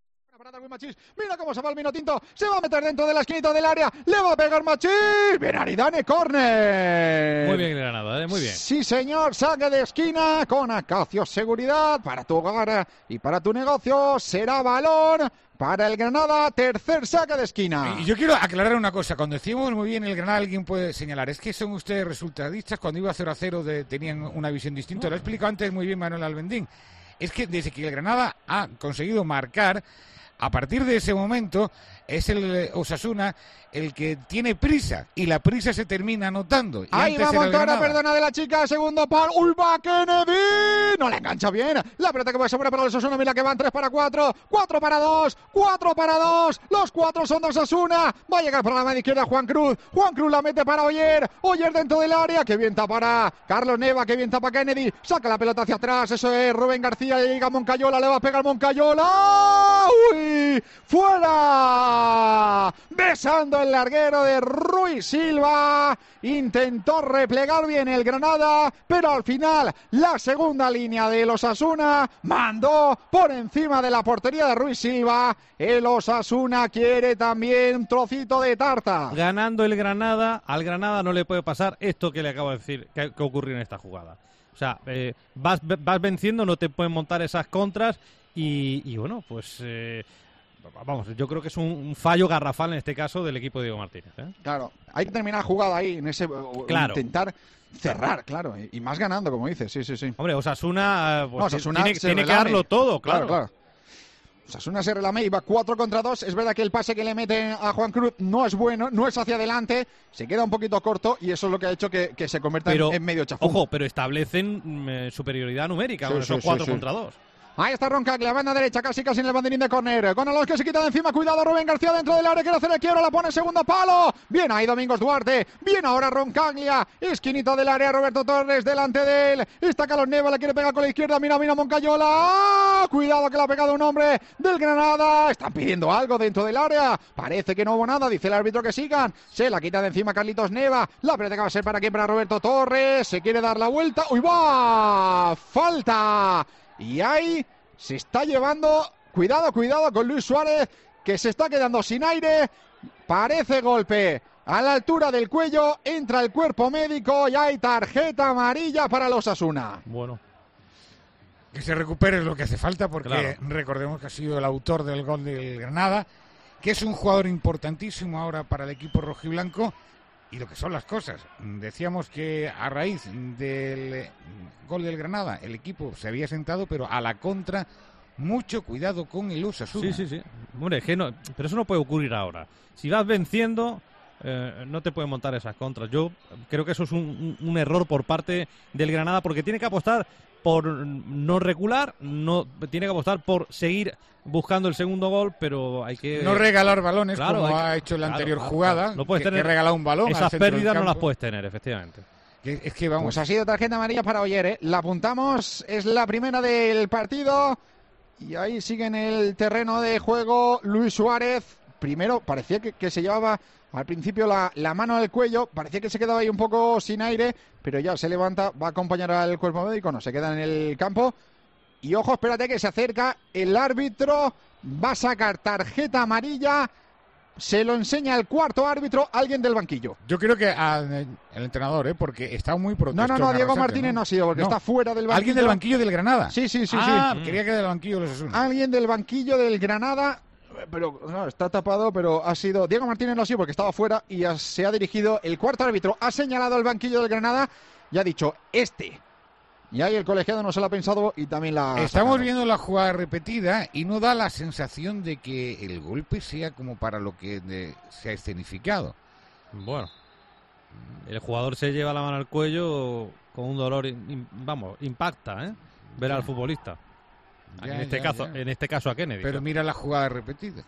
Mira cómo se va el Minotinto, se va a meter dentro de la esquinita del área, le va a pegar Machís, bien Aridane, córner. Muy bien Granada, muy bien. Sí señor, saque de esquina con Acacio Seguridad para tu hogar y para tu negocio, será balón para el Granada, tercer saque de esquina. Y yo quiero aclarar una cosa, cuando decimos muy bien el Granada, alguien puede señalar, es que son ustedes resultadistas, cuando iba 0-0 tenían una visión distinta, lo ha explicado antes muy bien Manuel Albendín, es que desde que el Granada ha conseguido marcar, a partir de ese momento es el Osasuna el que tiene prisa y la prisa se termina anotando. Y ahí va Montoro, perdona de la chica, segundo palo, ¡Ulva Kennedy! No la engancha bien, la pelota que va a sobrar para el Osasuna, mira que van 3 para 4, 4 para 2, 4 para 2, los 4 son de Osasuna, va a llegar por la mano izquierda Juan Cruz la mete para Oyer dentro del área, que bien tapará Carlos Neva, que bien tapa Kennedy, saca la pelota hacia atrás, eso es Rubén García, y llega Moncayola, le va a pegar Moncayola, ¡uy! ¡Fuera! Besando el larguero de Ruiz Silva, intentó replegar bien el Granada, pero al final la segunda línea del Osasuna mandó por encima de la portería de Ruiz Silva. El Osasuna quiere también un trocito de tarta. Ganando el Granada, al Granada no le puede pasar esto que le acabo de decir que ocurrió en esta jugada. O sea, vas venciendo, no te pueden montar esas contras y bueno, pues... vamos, yo creo que es un fallo garrafal en este caso del equipo de Diego Martínez, ¿eh? Claro, hay que terminar la jugada ahí, en ese claro. Intentar cerrar, claro, y más ganando, como dices, sí. Hombre, Osasuna, pues, Osasuna tiene que darlo todo, claro. Osasuna se relame y va 4 contra 2. Es verdad que el pase que le meten a Juan Cruz no es bueno, no es hacia adelante, se queda un poquito corto y eso es lo que ha hecho que se convierta en medio chafón. Ojo, pero establecen superioridad numérica con esos 4 contra 2. Ahí está Roncaglia, la banda derecha, casi en el banderín de córner. Con Alonso que se quita de encima, cuidado Rubén García dentro del área, quiere hacer el quiebro, la pone segundo palo. Bien ahí Domingos Duarte, bien ahora Roncaglia, esquinita del área, Roberto Torres delante de él. Está Carlos Neva, la quiere pegar con la izquierda, mira Moncayola. ¡Ah! Cuidado que le ha pegado un hombre del Granada. Están pidiendo algo dentro del área. Parece que no hubo nada, dice el árbitro que sigan. Se la quita de encima Carlitos Neva. La pelota que va a ser para quién, para Roberto Torres. Se quiere dar la vuelta. ¡Uy, va! ¡Falta! Y ahí se está llevando, cuidado con Luis Suárez, que se está quedando sin aire, parece golpe a la altura del cuello, entra el cuerpo médico y hay tarjeta amarilla para los Osasuna. Bueno. Que se recupere es lo que hace falta, porque claro, recordemos que ha sido el autor del gol del Granada, que es un jugador importantísimo ahora para el equipo rojiblanco. Y lo que son las cosas, decíamos que a raíz del gol del Granada el equipo se había sentado, pero a la contra, mucho cuidado con el Osasuna. Sí. Hombre, es que no, pero eso no puede ocurrir ahora. Si vas venciendo, no te pueden montar esas contras. Yo creo que eso es un error por parte del Granada, porque tiene que apostar por no recular, tiene que apostar por seguir buscando el segundo gol, pero hay que... No regalar balones, claro, como ha hecho en la anterior jugada, no puedes que regalar un balón. Esas pérdidas no las puedes tener, efectivamente. Es que vamos, pues ha sido tarjeta amarilla para Oyer, ¿eh? La apuntamos, es la primera del partido, y ahí sigue en el terreno de juego Luis Suárez. Primero parecía que se llevaba al principio la mano al cuello, parecía que se quedaba ahí un poco sin aire, pero ya se levanta, va a acompañar al cuerpo médico, no, se queda en el campo. Y ojo, espérate que se acerca el árbitro, va a sacar tarjeta amarilla, se lo enseña el cuarto árbitro, alguien del banquillo. Yo creo que el entrenador, porque está muy protestón. No, Diego Martínez no ha sido, porque está fuera del banquillo. ¿Alguien del banquillo del Granada? Sí. Quería que del banquillo de los Osasuna. Alguien del banquillo del Granada, pero no, está tapado, pero ha sido... Diego Martínez no ha sido porque estaba fuera y se ha dirigido el cuarto árbitro, ha señalado el banquillo del Granada y ha dicho, Y ahí el colegiado no se lo ha pensado y también la... Estamos viendo la jugada repetida y no da la sensación de que el golpe sea como para lo que se ha escenificado. Bueno, el jugador se lleva la mano al cuello con un dolor, impacta, ¿eh? Ver al futbolista. En este caso a Kennedy. Pero mira la jugada repetida.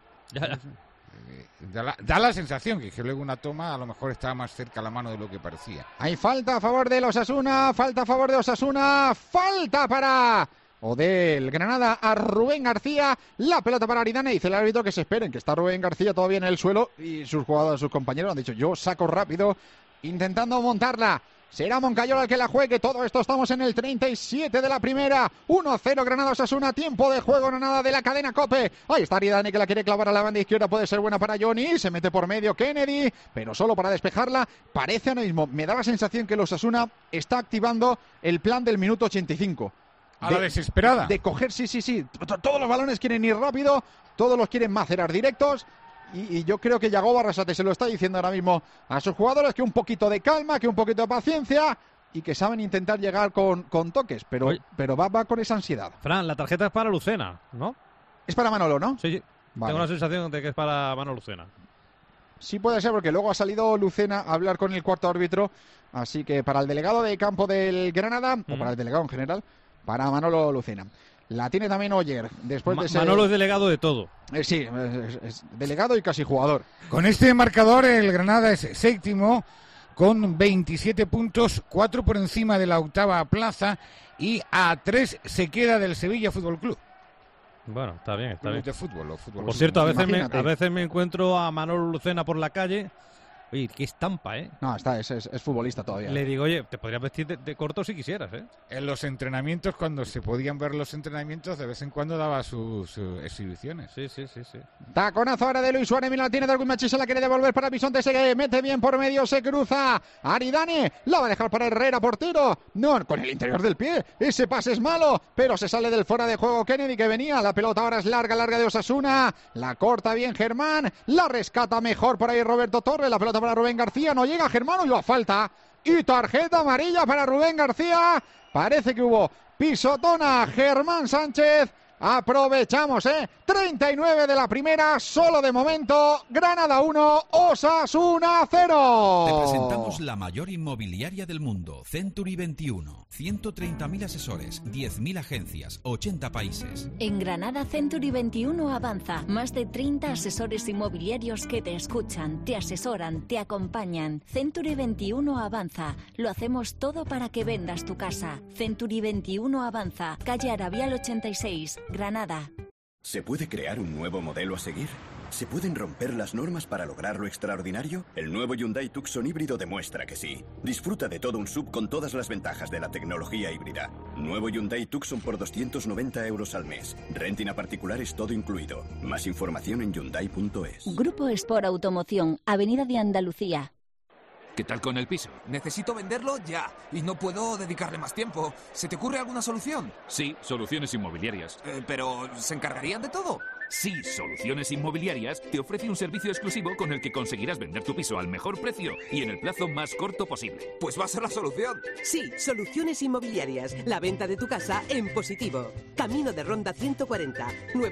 Da la sensación que luego una toma a lo mejor estaba más cerca la mano de lo que parecía. Hay falta a favor del Osasuna, falta para o del Granada a Rubén García, la pelota para Aridane, dice el árbitro que se esperen, que está Rubén García todavía en el suelo y sus jugadores, sus compañeros han dicho yo saco rápido, intentando montarla. Será Moncayola el que la juegue. Todo esto estamos en el 37 de la primera. 1-0 Granada Osasuna. Tiempo de juego Granada de la cadena COPE. Ahí está Aridane que la quiere clavar a la banda izquierda. Puede ser buena para Johnny. Se mete por medio Kennedy, pero solo para despejarla. Parece ahora mismo, me da la sensación que el Osasuna está activando el plan del minuto 85. A la desesperada. De coger, sí. Todos los balones quieren ir rápido. Todos los quieren macerar directos. Y yo creo que Yagoba Arrasate se lo está diciendo ahora mismo a sus jugadores, que un poquito de calma, que un poquito de paciencia y que saben intentar llegar con toques, pero va con esa ansiedad. Fran, la tarjeta es para Lucena, ¿no? Es para Manolo, ¿no? Sí. Vale. Tengo la sensación de que es para Manolo Lucena. Sí puede ser, porque luego ha salido Lucena a hablar con el cuarto árbitro, así que para el delegado de campo del Granada, o para el delegado en general, para Manolo Lucena. La tiene también Oyer, después de ser... Manolo es delegado de todo. Sí, es delegado y casi jugador. Con este marcador el Granada es séptimo con 27 puntos, 4 por encima de la octava plaza y a 3 se queda del Sevilla Fútbol Club. Bueno, está bien. De fútbol. Por cierto, a veces me encuentro a Manolo Lucena por la calle. Oye, qué estampa, ¿eh? No, es futbolista todavía. Le digo, oye, te podrías vestir de corto si quisieras, ¿eh? En los entrenamientos, cuando se podían ver los entrenamientos, de vez en cuando daba sus exhibiciones. Sí. Taconazo ahora de Luis Suárez, mira, la tiene Darwin Machís, se la quiere devolver para Bisonte, se mete bien por medio, se cruza. Aridane, la va a dejar para Herrera, portero. No, con el interior del pie. Ese pase es malo, pero se sale del fuera de juego Kennedy que venía. La pelota ahora es larga de Osasuna. La corta bien Germán, la rescata mejor por ahí Roberto Torres, la pelota para Rubén García, no llega Germán, y a falta y tarjeta amarilla para Rubén García. Parece que hubo pisotona Germán Sánchez. Aprovechamos, 39 de la primera, solo de momento. Granada 1, Osasuna 0. Te presentamos la mayor inmobiliaria del mundo, Century 21. 130.000 asesores, 10.000 agencias, 80 países. En Granada Century 21 avanza. Más de 30 asesores inmobiliarios que te escuchan, te asesoran, te acompañan. Century 21 avanza. Lo hacemos todo para que vendas tu casa. Century 21 avanza. Calle Arabial 86. Granada. ¿Se puede crear un nuevo modelo a seguir? ¿Se pueden romper las normas para lograr lo extraordinario? El nuevo Hyundai Tucson híbrido demuestra que sí. Disfruta de todo un SUV con todas las ventajas de la tecnología híbrida. Nuevo Hyundai Tucson por 290 euros al mes. Renting a particulares todo incluido. Más información en Hyundai.es. Grupo Sport Automoción, Avenida de Andalucía. ¿Qué tal con el piso? Necesito venderlo ya y no puedo dedicarle más tiempo. ¿Se te ocurre alguna solución? Sí, Soluciones Inmobiliarias. Pero, ¿se encargarían de todo? Sí, Soluciones Inmobiliarias te ofrece un servicio exclusivo con el que conseguirás vender tu piso al mejor precio y en el plazo más corto posible. Pues va a ser la solución. Sí, Soluciones Inmobiliarias. La venta de tu casa en positivo. Camino de Ronda 140.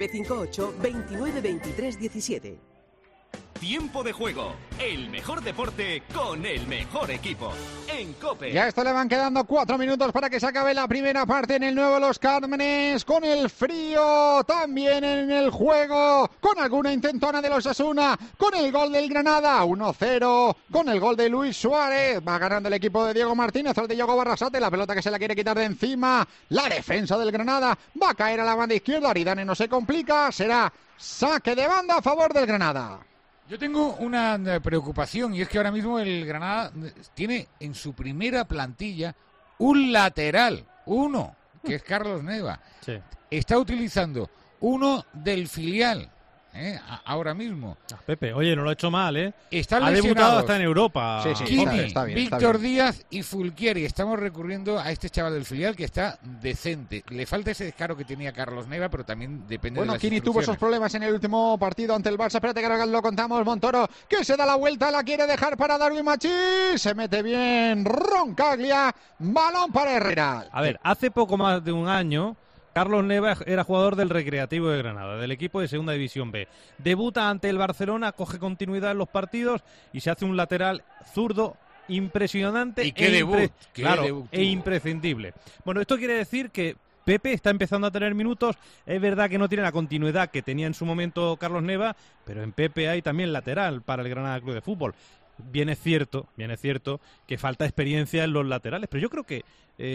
958 29 23 17. Tiempo de juego, el mejor deporte con el mejor equipo. En COPE. Ya esto le van quedando 4 minutos para que se acabe la primera parte en el nuevo Los Cármenes. Con el frío también en el juego. Con alguna intentona de los Osasuna. Con el gol del Granada, 1-0. Con el gol de Luis Suárez. Va ganando el equipo de Diego Martínez. El de Yagoba Arrasate. La pelota que se la quiere quitar de encima. La defensa del Granada. Va a caer a la banda izquierda. Aridane no se complica. Será saque de banda a favor del Granada. Yo tengo una preocupación y es que ahora mismo el Granada tiene en su primera plantilla un lateral, que es Carlos Neva. Sí. Está utilizando uno del filial ahora mismo. Pepe, oye, no lo ha hecho mal, ¿eh? Están ha debutado lesionados. hasta en Europa. Sí, Kini, está bien, Víctor Díaz y Fulquier. Estamos recurriendo a este chaval del filial que está decente. Le falta ese descaro que tenía Carlos Neva, pero también depende de las Kini tuvo esos problemas en el último partido ante el Barça. Espérate que ahora lo contamos. Montoro, que se da la vuelta, la quiere dejar para Darwin Machís. Se mete bien Roncaglia. Balón para Herrera. A ver, hace poco más de un año, Carlos Neva era jugador del Recreativo de Granada, del equipo de Segunda División B. Debuta ante el Barcelona, coge continuidad en los partidos y se hace un lateral zurdo impresionante. ¿Y qué debut? E imprescindible. Bueno, esto quiere decir que Pepe está empezando a tener minutos. Es verdad que no tiene la continuidad que tenía en su momento Carlos Neva, pero en Pepe hay también lateral para el Granada Club de Fútbol. Bien es cierto que falta experiencia en los laterales, pero yo creo que,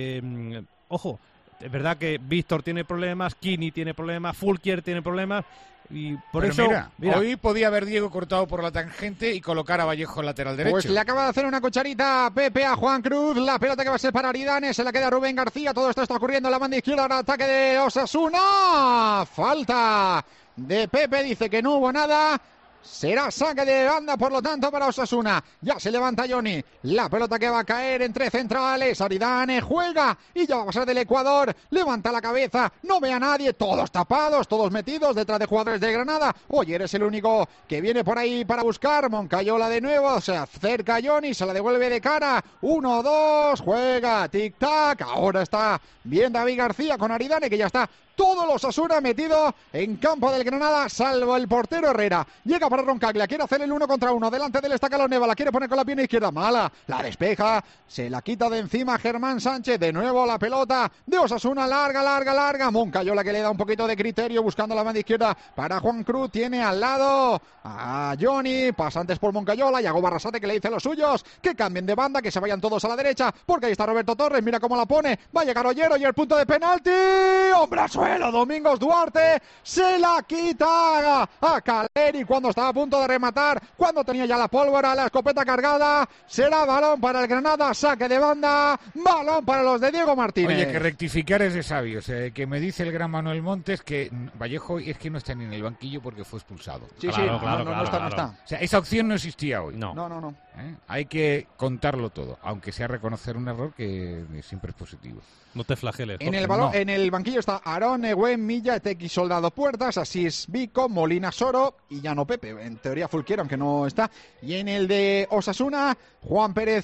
ojo, es verdad que Víctor tiene problemas, Kini tiene problemas, Fulquier tiene problemas, y por pero eso... Mira, hoy podía haber Diego cortado por la tangente y colocar a Vallejo en lateral derecho. Pues le acaba de hacer una cucharita Pepe a Juan Cruz, la pelota que va a ser para Aridane, se la queda Rubén García, todo esto está ocurriendo en la banda izquierda, ahora ataque de Osasuna, falta de Pepe, dice que no hubo nada. Será saque de banda, por lo tanto, para Osasuna. Ya se levanta Johnny. La pelota que va a caer entre centrales. Aridane juega y ya va a pasar del Ecuador. Levanta la cabeza. No ve a nadie. Todos tapados, todos metidos detrás de jugadores de Granada. Oye, eres el único que viene por ahí para buscar. Moncayola de nuevo. Se acerca Johnny. Se la devuelve de cara. 1-2. Juega. Tic-tac. Ahora está bien David García con Aridane, que ya está todo los Osasuna metido en campo del Granada, salvo el portero Herrera. Llega para Roncaglia, quiere hacer el 1 contra 1. Delante del estaca Neva, la quiere poner con la pierna izquierda. Mala, la despeja, se la quita de encima Germán Sánchez. De nuevo la pelota de Osasuna, larga. Moncayola, que le da un poquito de criterio buscando la banda izquierda para Juan Cruz. Tiene al lado a Johnny, pasantes por Moncayola. Yago Barrasate, que le dice a los suyos que cambien de banda, que se vayan todos a la derecha, porque ahí está Roberto Torres. Mira cómo la pone, va a llegar Ollero y el punto de penalti. ¡Hombre, al suelo! Domingos Duarte se la quita a Caleri cuando estaba a punto de rematar, cuando tenía ya la pólvora, la escopeta cargada. Será balón para el Granada, saque de banda, balón para los de Diego Martínez. Oye, que rectificar es de sabios, que me dice el gran Manuel Montes que Vallejo es que no está ni en el banquillo porque fue expulsado. Sí, no está. O sea, esa opción no existía hoy. No. Hay que contarlo todo, aunque sea reconocer un error que siempre es positivo. No te flageles. En el banquillo está Aarón, Egüen, Milla, Etequi, Soldado, Puertas, Asís, Vico, Molina, Soro y Llano Pepe. En teoría Fulquier, aunque no está. Y en el de Osasuna, Juan Pérez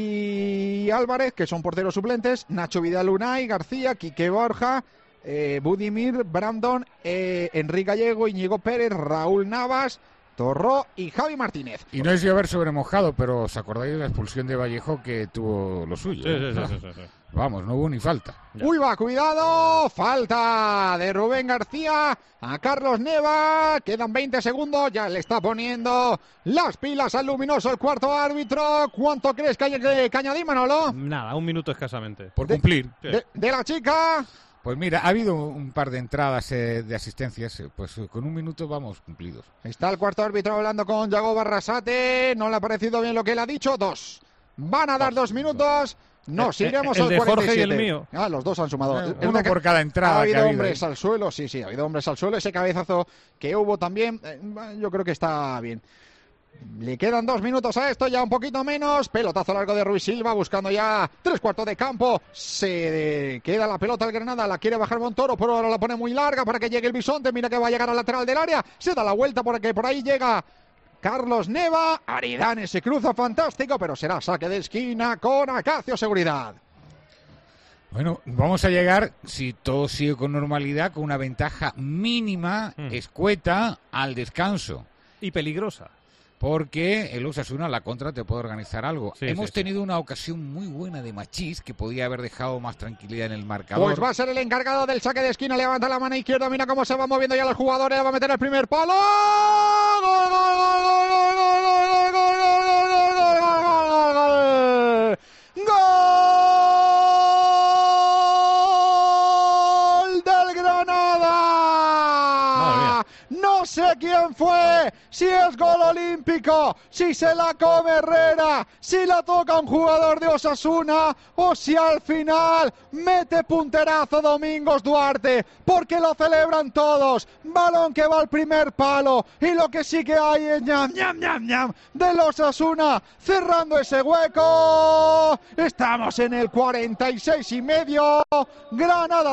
y Álvarez, que son porteros suplentes. Nacho Vidal, Unai, García, Quique Borja, Budimir, Brandon, Enrique Gallego, Íñigo Pérez, Raúl Navas, Torró y Javi Martínez. Y no es de haber sobremojado, pero ¿os acordáis de la expulsión de Vallejo que tuvo lo suyo? Sí. Vamos, no hubo ni falta. Ya. Uy, va, cuidado, falta de Rubén García a Carlos Neva, quedan 20 segundos, ya le está poniendo las pilas al luminoso el cuarto árbitro. ¿Cuánto crees que hay que añadir, Manolo? Nada, un minuto escasamente. Por cumplir. De la chica. Pues mira, ha habido un par de entradas de asistencias, pues con un minuto vamos cumplidos. Está el cuarto árbitro hablando con Yago Barrasate, no le ha parecido bien lo que él ha dicho, 2. Van a dar 2 minutos. Nos iremos al 47. Jorge y el mío. Los dos han sumado. Uno por cada entrada. Ha habido hombres al suelo, sí, ha habido hombres al suelo. Ese cabezazo que hubo también, yo creo que está bien. Le quedan 2 minutos a esto, ya un poquito menos. Pelotazo largo de Ruiz Silva, buscando ya 3/4 de campo. Se queda la pelota al Granada, la quiere bajar Montoro, pero ahora la pone muy larga para que llegue el bisonte. Mira que va a llegar al lateral del área. Se da la vuelta porque por ahí llega Carlos Neva. Aridane se cruza, fantástico, pero será saque de esquina con Acacio Seguridad. Bueno, vamos a llegar, si todo sigue con normalidad, con una ventaja mínima, escueta, al descanso. Y peligrosa. Porque el Osasuna, la contra, te puede organizar algo. Hemos tenido una ocasión muy buena de Machís, que podía haber dejado más tranquilidad en el marcador. Pues va a ser el encargado del saque de esquina, levanta la mano izquierda, mira cómo se van moviendo ya los jugadores, va a meter el primer palo. ¡Gol del Granada! No sé quién fue, si es gol olímpico, si se la come Herrera, si la toca un jugador de Osasuna o si al final mete punterazo Domingos Duarte, porque lo celebran todos. Balón que va al primer palo y lo que sí que hay es ñam, ñam, ñam, ñam de los Osasuna cerrando ese hueco. Estamos en el 46,5. Granada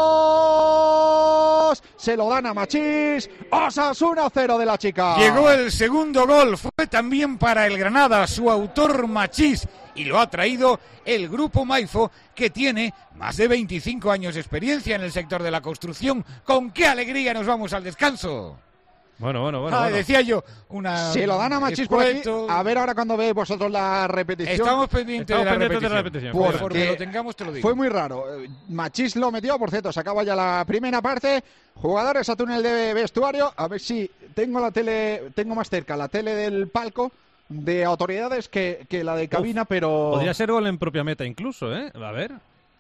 2. Se lo dan a Machís. Osasuna 0 de la Chica. Llegó el segundo gol. Fue también para el Granada, su autor Machís. Y lo ha traído el Grupo Maifo, que tiene más de 25 años de experiencia en el sector de la construcción. ¿Con qué alegría nos vamos al descanso? Bueno. Decía yo, se lo dan a Machís por aquí. A ver ahora cuando veis vosotros la repetición. Estamos pendientes de la repetición. Porque lo tengamos, te lo digo. Fue muy raro. Machís lo metió, por cierto, se acaba ya la primera parte. Jugadores a túnel de vestuario. A ver si tengo la tele, tengo más cerca la tele del palco de autoridades que la de cabina, pero... Podría ser gol en propia meta incluso, ¿eh? A ver.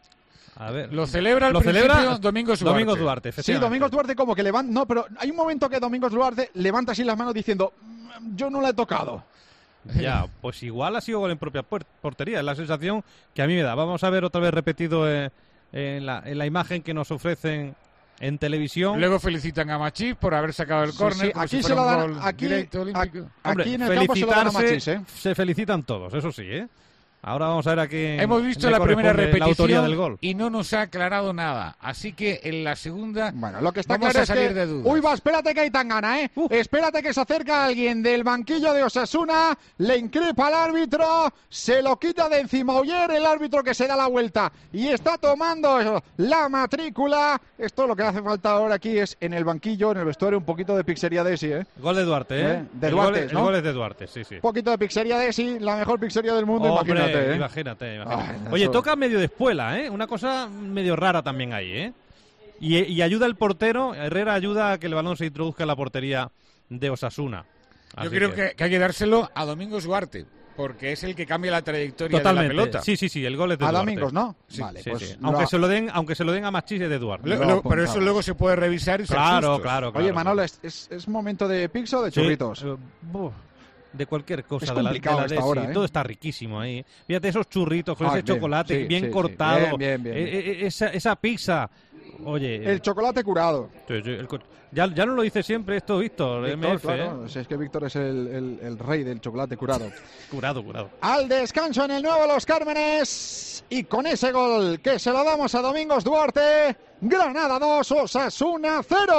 Lo celebra Domingos Duarte. Sí, Domingos Duarte como que levanta... No, pero hay un momento que Domingos Duarte levanta así las manos diciendo, yo no la he tocado. Ya, pues igual ha sido gol en propia portería. Es la sensación que a mí me da. Vamos a ver otra vez repetido en la imagen que nos ofrecen en televisión. Luego felicitan a Machís por haber sacado el córner. Sí, aquí se lo dan, aquí en el campo se lo dan a Machís, ¿eh? Se felicitan todos, eso sí, ¿eh? Ahora vamos a ver aquí. Hemos visto la primera repetición del gol y no nos ha aclarado nada. Así que en la segunda lo que está vamos claro a salir es que, de dudas. Uy, va, espérate que hay tangana, ¿eh? Espérate que se acerca alguien del banquillo de Osasuna, le increpa al árbitro, se lo quita de encima Oyer, el árbitro que se da la vuelta y está tomando la matrícula. Esto lo que hace falta ahora aquí es en el banquillo, en el vestuario, un poquito de pizzería de Esi, ¿eh? Gol de Duarte, ¿eh? De Duarte, el gol es de Duarte, sí. Un poquito de pizzería de Esi, la mejor pizzería del mundo, imagínate. Imagínate. Oye, toca medio de espuela, ¿eh? Una cosa medio rara también ahí, ¿eh? Y ayuda el portero, Herrera ayuda a que el balón se introduzca en la portería de Osasuna. Yo creo que hay que dárselo a Domingos Duarte, porque es el que cambia la trayectoria Totalmente. de la pelota. Sí, el gol es de a Duarte. Domingos, ¿no? Sí, vale, sí. Pues aunque se lo den a Machís de Duarte. Pero eso luego se puede revisar y claro. Oye, Manolo, ¿es momento de pizza o de churritos? De cualquier cosa. Es complicado de la hora, ¿eh? Todo está riquísimo ahí. Fíjate esos churritos con ese chocolate bien cortado. Bien. Esa pizza. Oye. El chocolate curado. Ya no lo dice siempre esto Víctor, MF. Claro, es que Víctor es el rey del chocolate curado. curado. Al descanso en el nuevo Los Cármenes. Y con ese gol que se lo damos a Domingos Duarte. Granada 2, Osasuna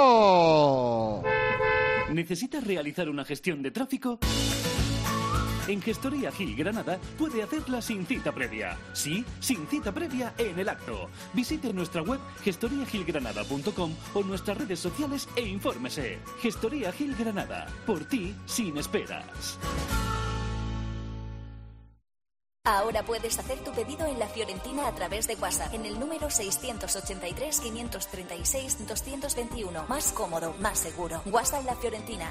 0. ¿Necesitas realizar una gestión de tráfico? En Gestoría Gil Granada puede hacerla sin cita previa. Sí, sin cita previa en el acto. Visite nuestra web gestoriagilgranada.com o nuestras redes sociales e infórmese. Gestoría Gil Granada. Por ti, sin esperas. Ahora puedes hacer tu pedido en La Fiorentina a través de WhatsApp en el número 683-536-221. Más cómodo, más seguro. WhatsApp La Fiorentina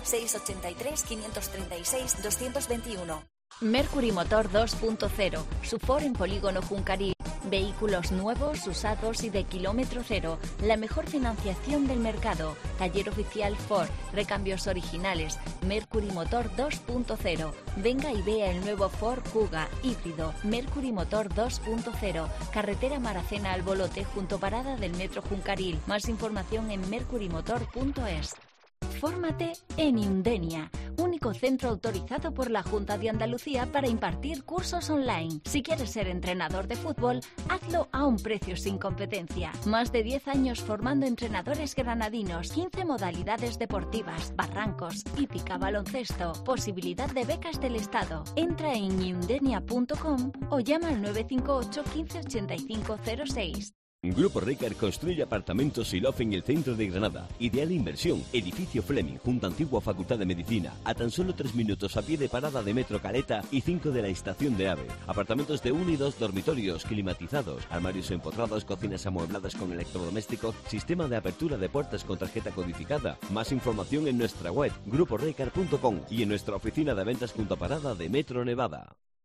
683-536-221. Mercury Motor 2.0, su Ford en polígono Juncarí. Vehículos nuevos, usados y de kilómetro cero. La mejor financiación del mercado. Taller oficial Ford. Recambios originales. Mercury Motor 2.0. Venga y vea el nuevo Ford Kuga híbrido. Mercury Motor 2.0. Carretera Maracena al Bolote junto parada del Metro Juncaril. Más información en mercurymotor.es. Fórmate en Iundenia, único centro autorizado por la Junta de Andalucía para impartir cursos online. Si quieres ser entrenador de fútbol, hazlo a un precio sin competencia. Más de 10 años formando entrenadores granadinos, 15 modalidades deportivas, barrancos, hípica, baloncesto, posibilidad de becas del Estado. Entra en iundenia.com o llama al 958 15 85 06. Grupo Ricard construye apartamentos y loft en el centro de Granada. Ideal inversión. Edificio Fleming, junto a antigua Facultad de Medicina. A tan solo 3 minutos a pie de parada de Metro Caleta y 5 de la estación de AVE. Apartamentos de 1 y 2 dormitorios, climatizados, armarios empotrados, cocinas amuebladas con electrodomésticos, sistema de apertura de puertas con tarjeta codificada. Más información en nuestra web, gruporicard.com y en nuestra oficina de ventas junto a parada de Metro Nevada.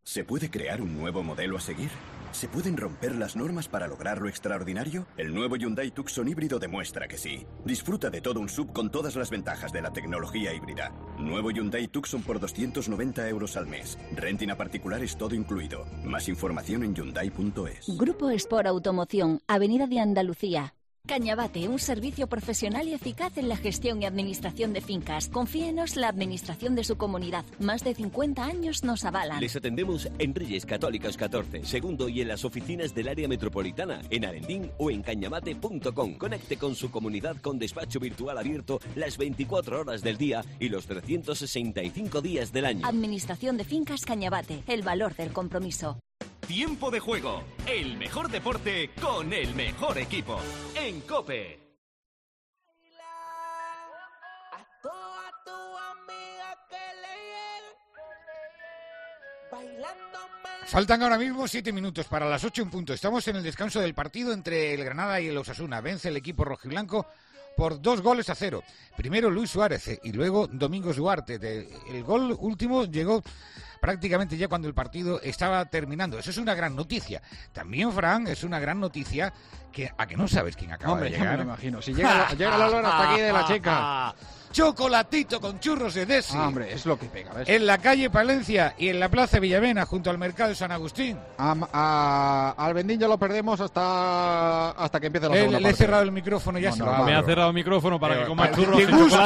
¿Se puede crear un nuevo modelo a seguir? ¿Se pueden romper las normas para lograr lo extraordinario? El nuevo Hyundai Tucson híbrido demuestra que sí. Disfruta de todo un SUV con todas las ventajas de la tecnología híbrida. Nuevo Hyundai Tucson por 290 € al mes. Renting a particulares todo incluido. Más información en Hyundai.es. Grupo Sport Automoción, Avenida de Andalucía. Cañabate, un servicio profesional y eficaz en la gestión y administración de fincas. Confíenos, la administración de su comunidad. Más de 50 años nos avalan. Les atendemos en Reyes Católicos 14, segundo y en las oficinas del área metropolitana, en Arendín o en cañamate.com. Conecte con su comunidad con despacho virtual abierto las 24 horas del día y los 365 días del año. Administración de fincas Cañabate, el valor del compromiso. Tiempo de juego, el mejor deporte con el mejor equipo. En COPE. Faltan ahora mismo 7 minutos para las 8 en punto. Estamos en el descanso del partido entre el Granada y el Osasuna. Vence el equipo rojiblanco por 2-0. Primero Luis Suárez y luego Domingos Duarte. El gol último llegó prácticamente ya cuando el partido estaba terminando. Eso es una gran noticia. También, Fran, es una gran noticia que a que no sabes quién acaba de llegar. Me imagino. Si llega la hora hasta aquí de la chica. Chocolatito con churros de Desi. Hombre, es lo que pega, ¿ves? En la calle Palencia y en la plaza Villavena, junto al mercado de San Agustín. Al Bendín ya lo perdemos hasta que empiece la segunda parte. Le he cerrado el micrófono, ya se va. Me ha cerrado el micrófono para que coma churros.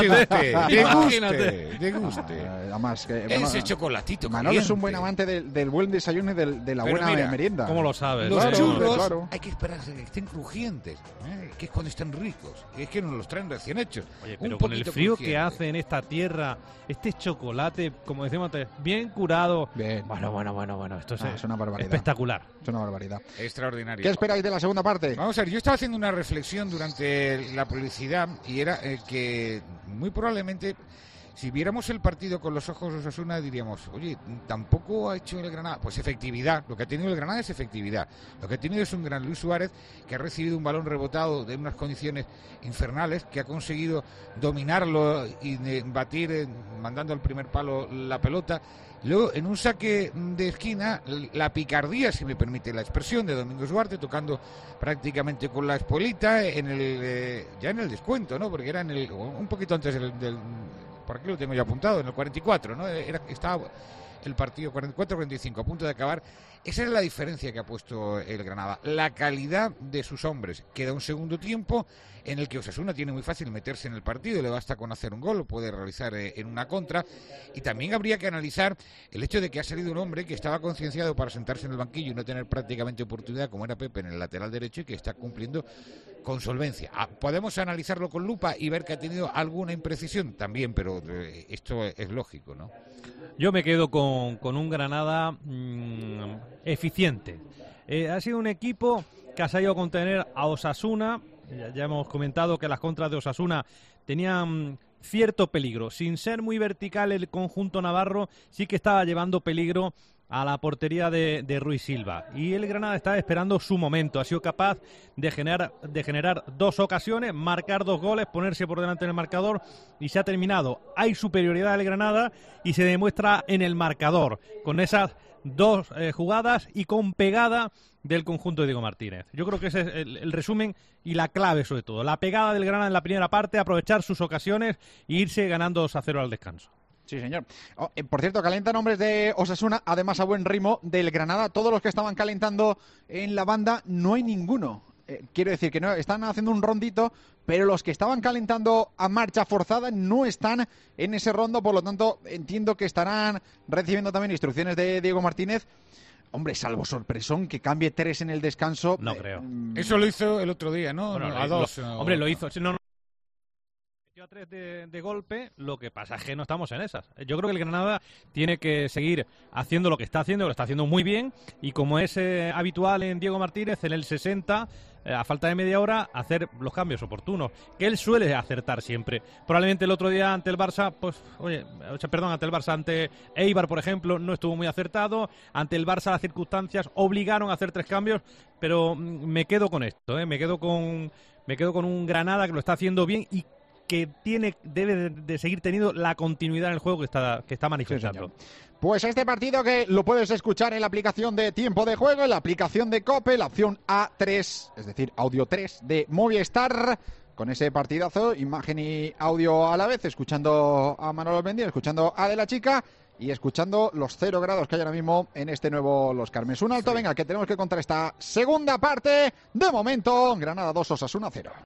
De guste. Además, ese chocolatito. Manolo es un buen amante del buen desayuno y de la buena merienda. ¿Cómo lo sabes? Los churros hay que esperar a que estén crujientes, que es cuando están ricos. Es que nos los traen recién hechos. Oye, pero con el frío que hace en esta tierra, este chocolate, como decíamos antes, bien curado. Bien. Bueno, esto es una barbaridad. Espectacular. Es una barbaridad. Extraordinario. ¿Qué esperáis de la segunda parte? Vamos a ver, yo estaba haciendo una reflexión durante la publicidad y era que muy probablemente si viéramos el partido con los ojos de Osasuna diríamos, oye, tampoco ha hecho el Granada. Pues efectividad, lo que ha tenido el Granada es efectividad. Lo que ha tenido es un gran Luis Suárez que ha recibido un balón rebotado de unas condiciones infernales, que ha conseguido dominarlo y batir, mandando al primer palo la pelota. Luego, en un saque de esquina, la picardía, si me permite la expresión, de Domingos Duarte, tocando prácticamente con la espuelita ya en el descuento, ¿no? Porque era un poquito antes del por aquí lo tengo ya apuntado, en el 44, ¿no? Estaba el partido 44-45, a punto de acabar. Esa es la diferencia que ha puesto el Granada, la calidad de sus hombres. Queda un segundo tiempo en el que Osasuna tiene muy fácil meterse en el partido, le basta con hacer un gol, lo puede realizar en una contra, y también habría que analizar el hecho de que ha salido un hombre que estaba concienciado para sentarse en el banquillo y no tener prácticamente oportunidad, como era Pepe en el lateral derecho, y que está cumpliendo con solvencia. Podemos analizarlo con lupa y ver que ha tenido alguna imprecisión también, pero esto es lógico, ¿no? Yo me quedo con un Granada eficiente. Ha sido un equipo que ha sabido contener a Osasuna. Ya hemos comentado que las contras de Osasuna tenían cierto peligro. Sin ser muy vertical, el conjunto navarro sí que estaba llevando peligro a la portería de Ruiz Silva. Y el Granada estaba esperando su momento. Ha sido capaz de generar dos ocasiones, marcar 2 goles, ponerse por delante en el marcador, y se ha terminado. Hay superioridad del Granada y se demuestra en el marcador, con esas 2 jugadas y con pegada del conjunto de Diego Martínez. Yo creo que ese es el resumen y la clave, sobre todo. La pegada del Granada en la primera parte, aprovechar sus ocasiones e irse ganando 2-0 al descanso. Sí, señor. Por cierto, calientan hombres de Osasuna, además a buen ritmo del Granada. Todos los que estaban calentando en la banda, no hay ninguno. Quiero decir que no están haciendo un rondito, pero los que estaban calentando a marcha forzada no están en ese rondo, por lo tanto entiendo que estarán recibiendo también instrucciones de Diego Martínez. Hombre, salvo sorpresón que cambie 3 en el descanso. No creo. Eso lo hizo el otro día, ¿no? Bueno, a 2. Hombre, lo hizo. No. A 3 de golpe, lo que pasa es que no estamos en esas. Yo creo que el Granada tiene que seguir haciendo lo que está haciendo, lo está haciendo muy bien, y como es habitual en Diego Martínez, en el 60, a falta de media hora, hacer los cambios oportunos, que él suele acertar siempre. Probablemente el otro día ante el Barça, ante Eibar, por ejemplo, no estuvo muy acertado. Ante el Barça las circunstancias obligaron a hacer 3 cambios, pero me quedo con esto, me quedo con un Granada que lo está haciendo bien y que debe de seguir teniendo la continuidad en el juego que está manifestando. Sí, pues este partido que lo puedes escuchar en la aplicación de Tiempo de Juego, en la aplicación de COPE, la opción A3, es decir, Audio 3 de Movistar, con ese partidazo, imagen y audio a la vez, escuchando a Manolo Mendy, escuchando a De la Chica y escuchando los 0 grados que hay ahora mismo en este nuevo Los Carmes. Un alto, venga, que tenemos que contar esta segunda parte. De momento, Granada 2, Osasuna 0.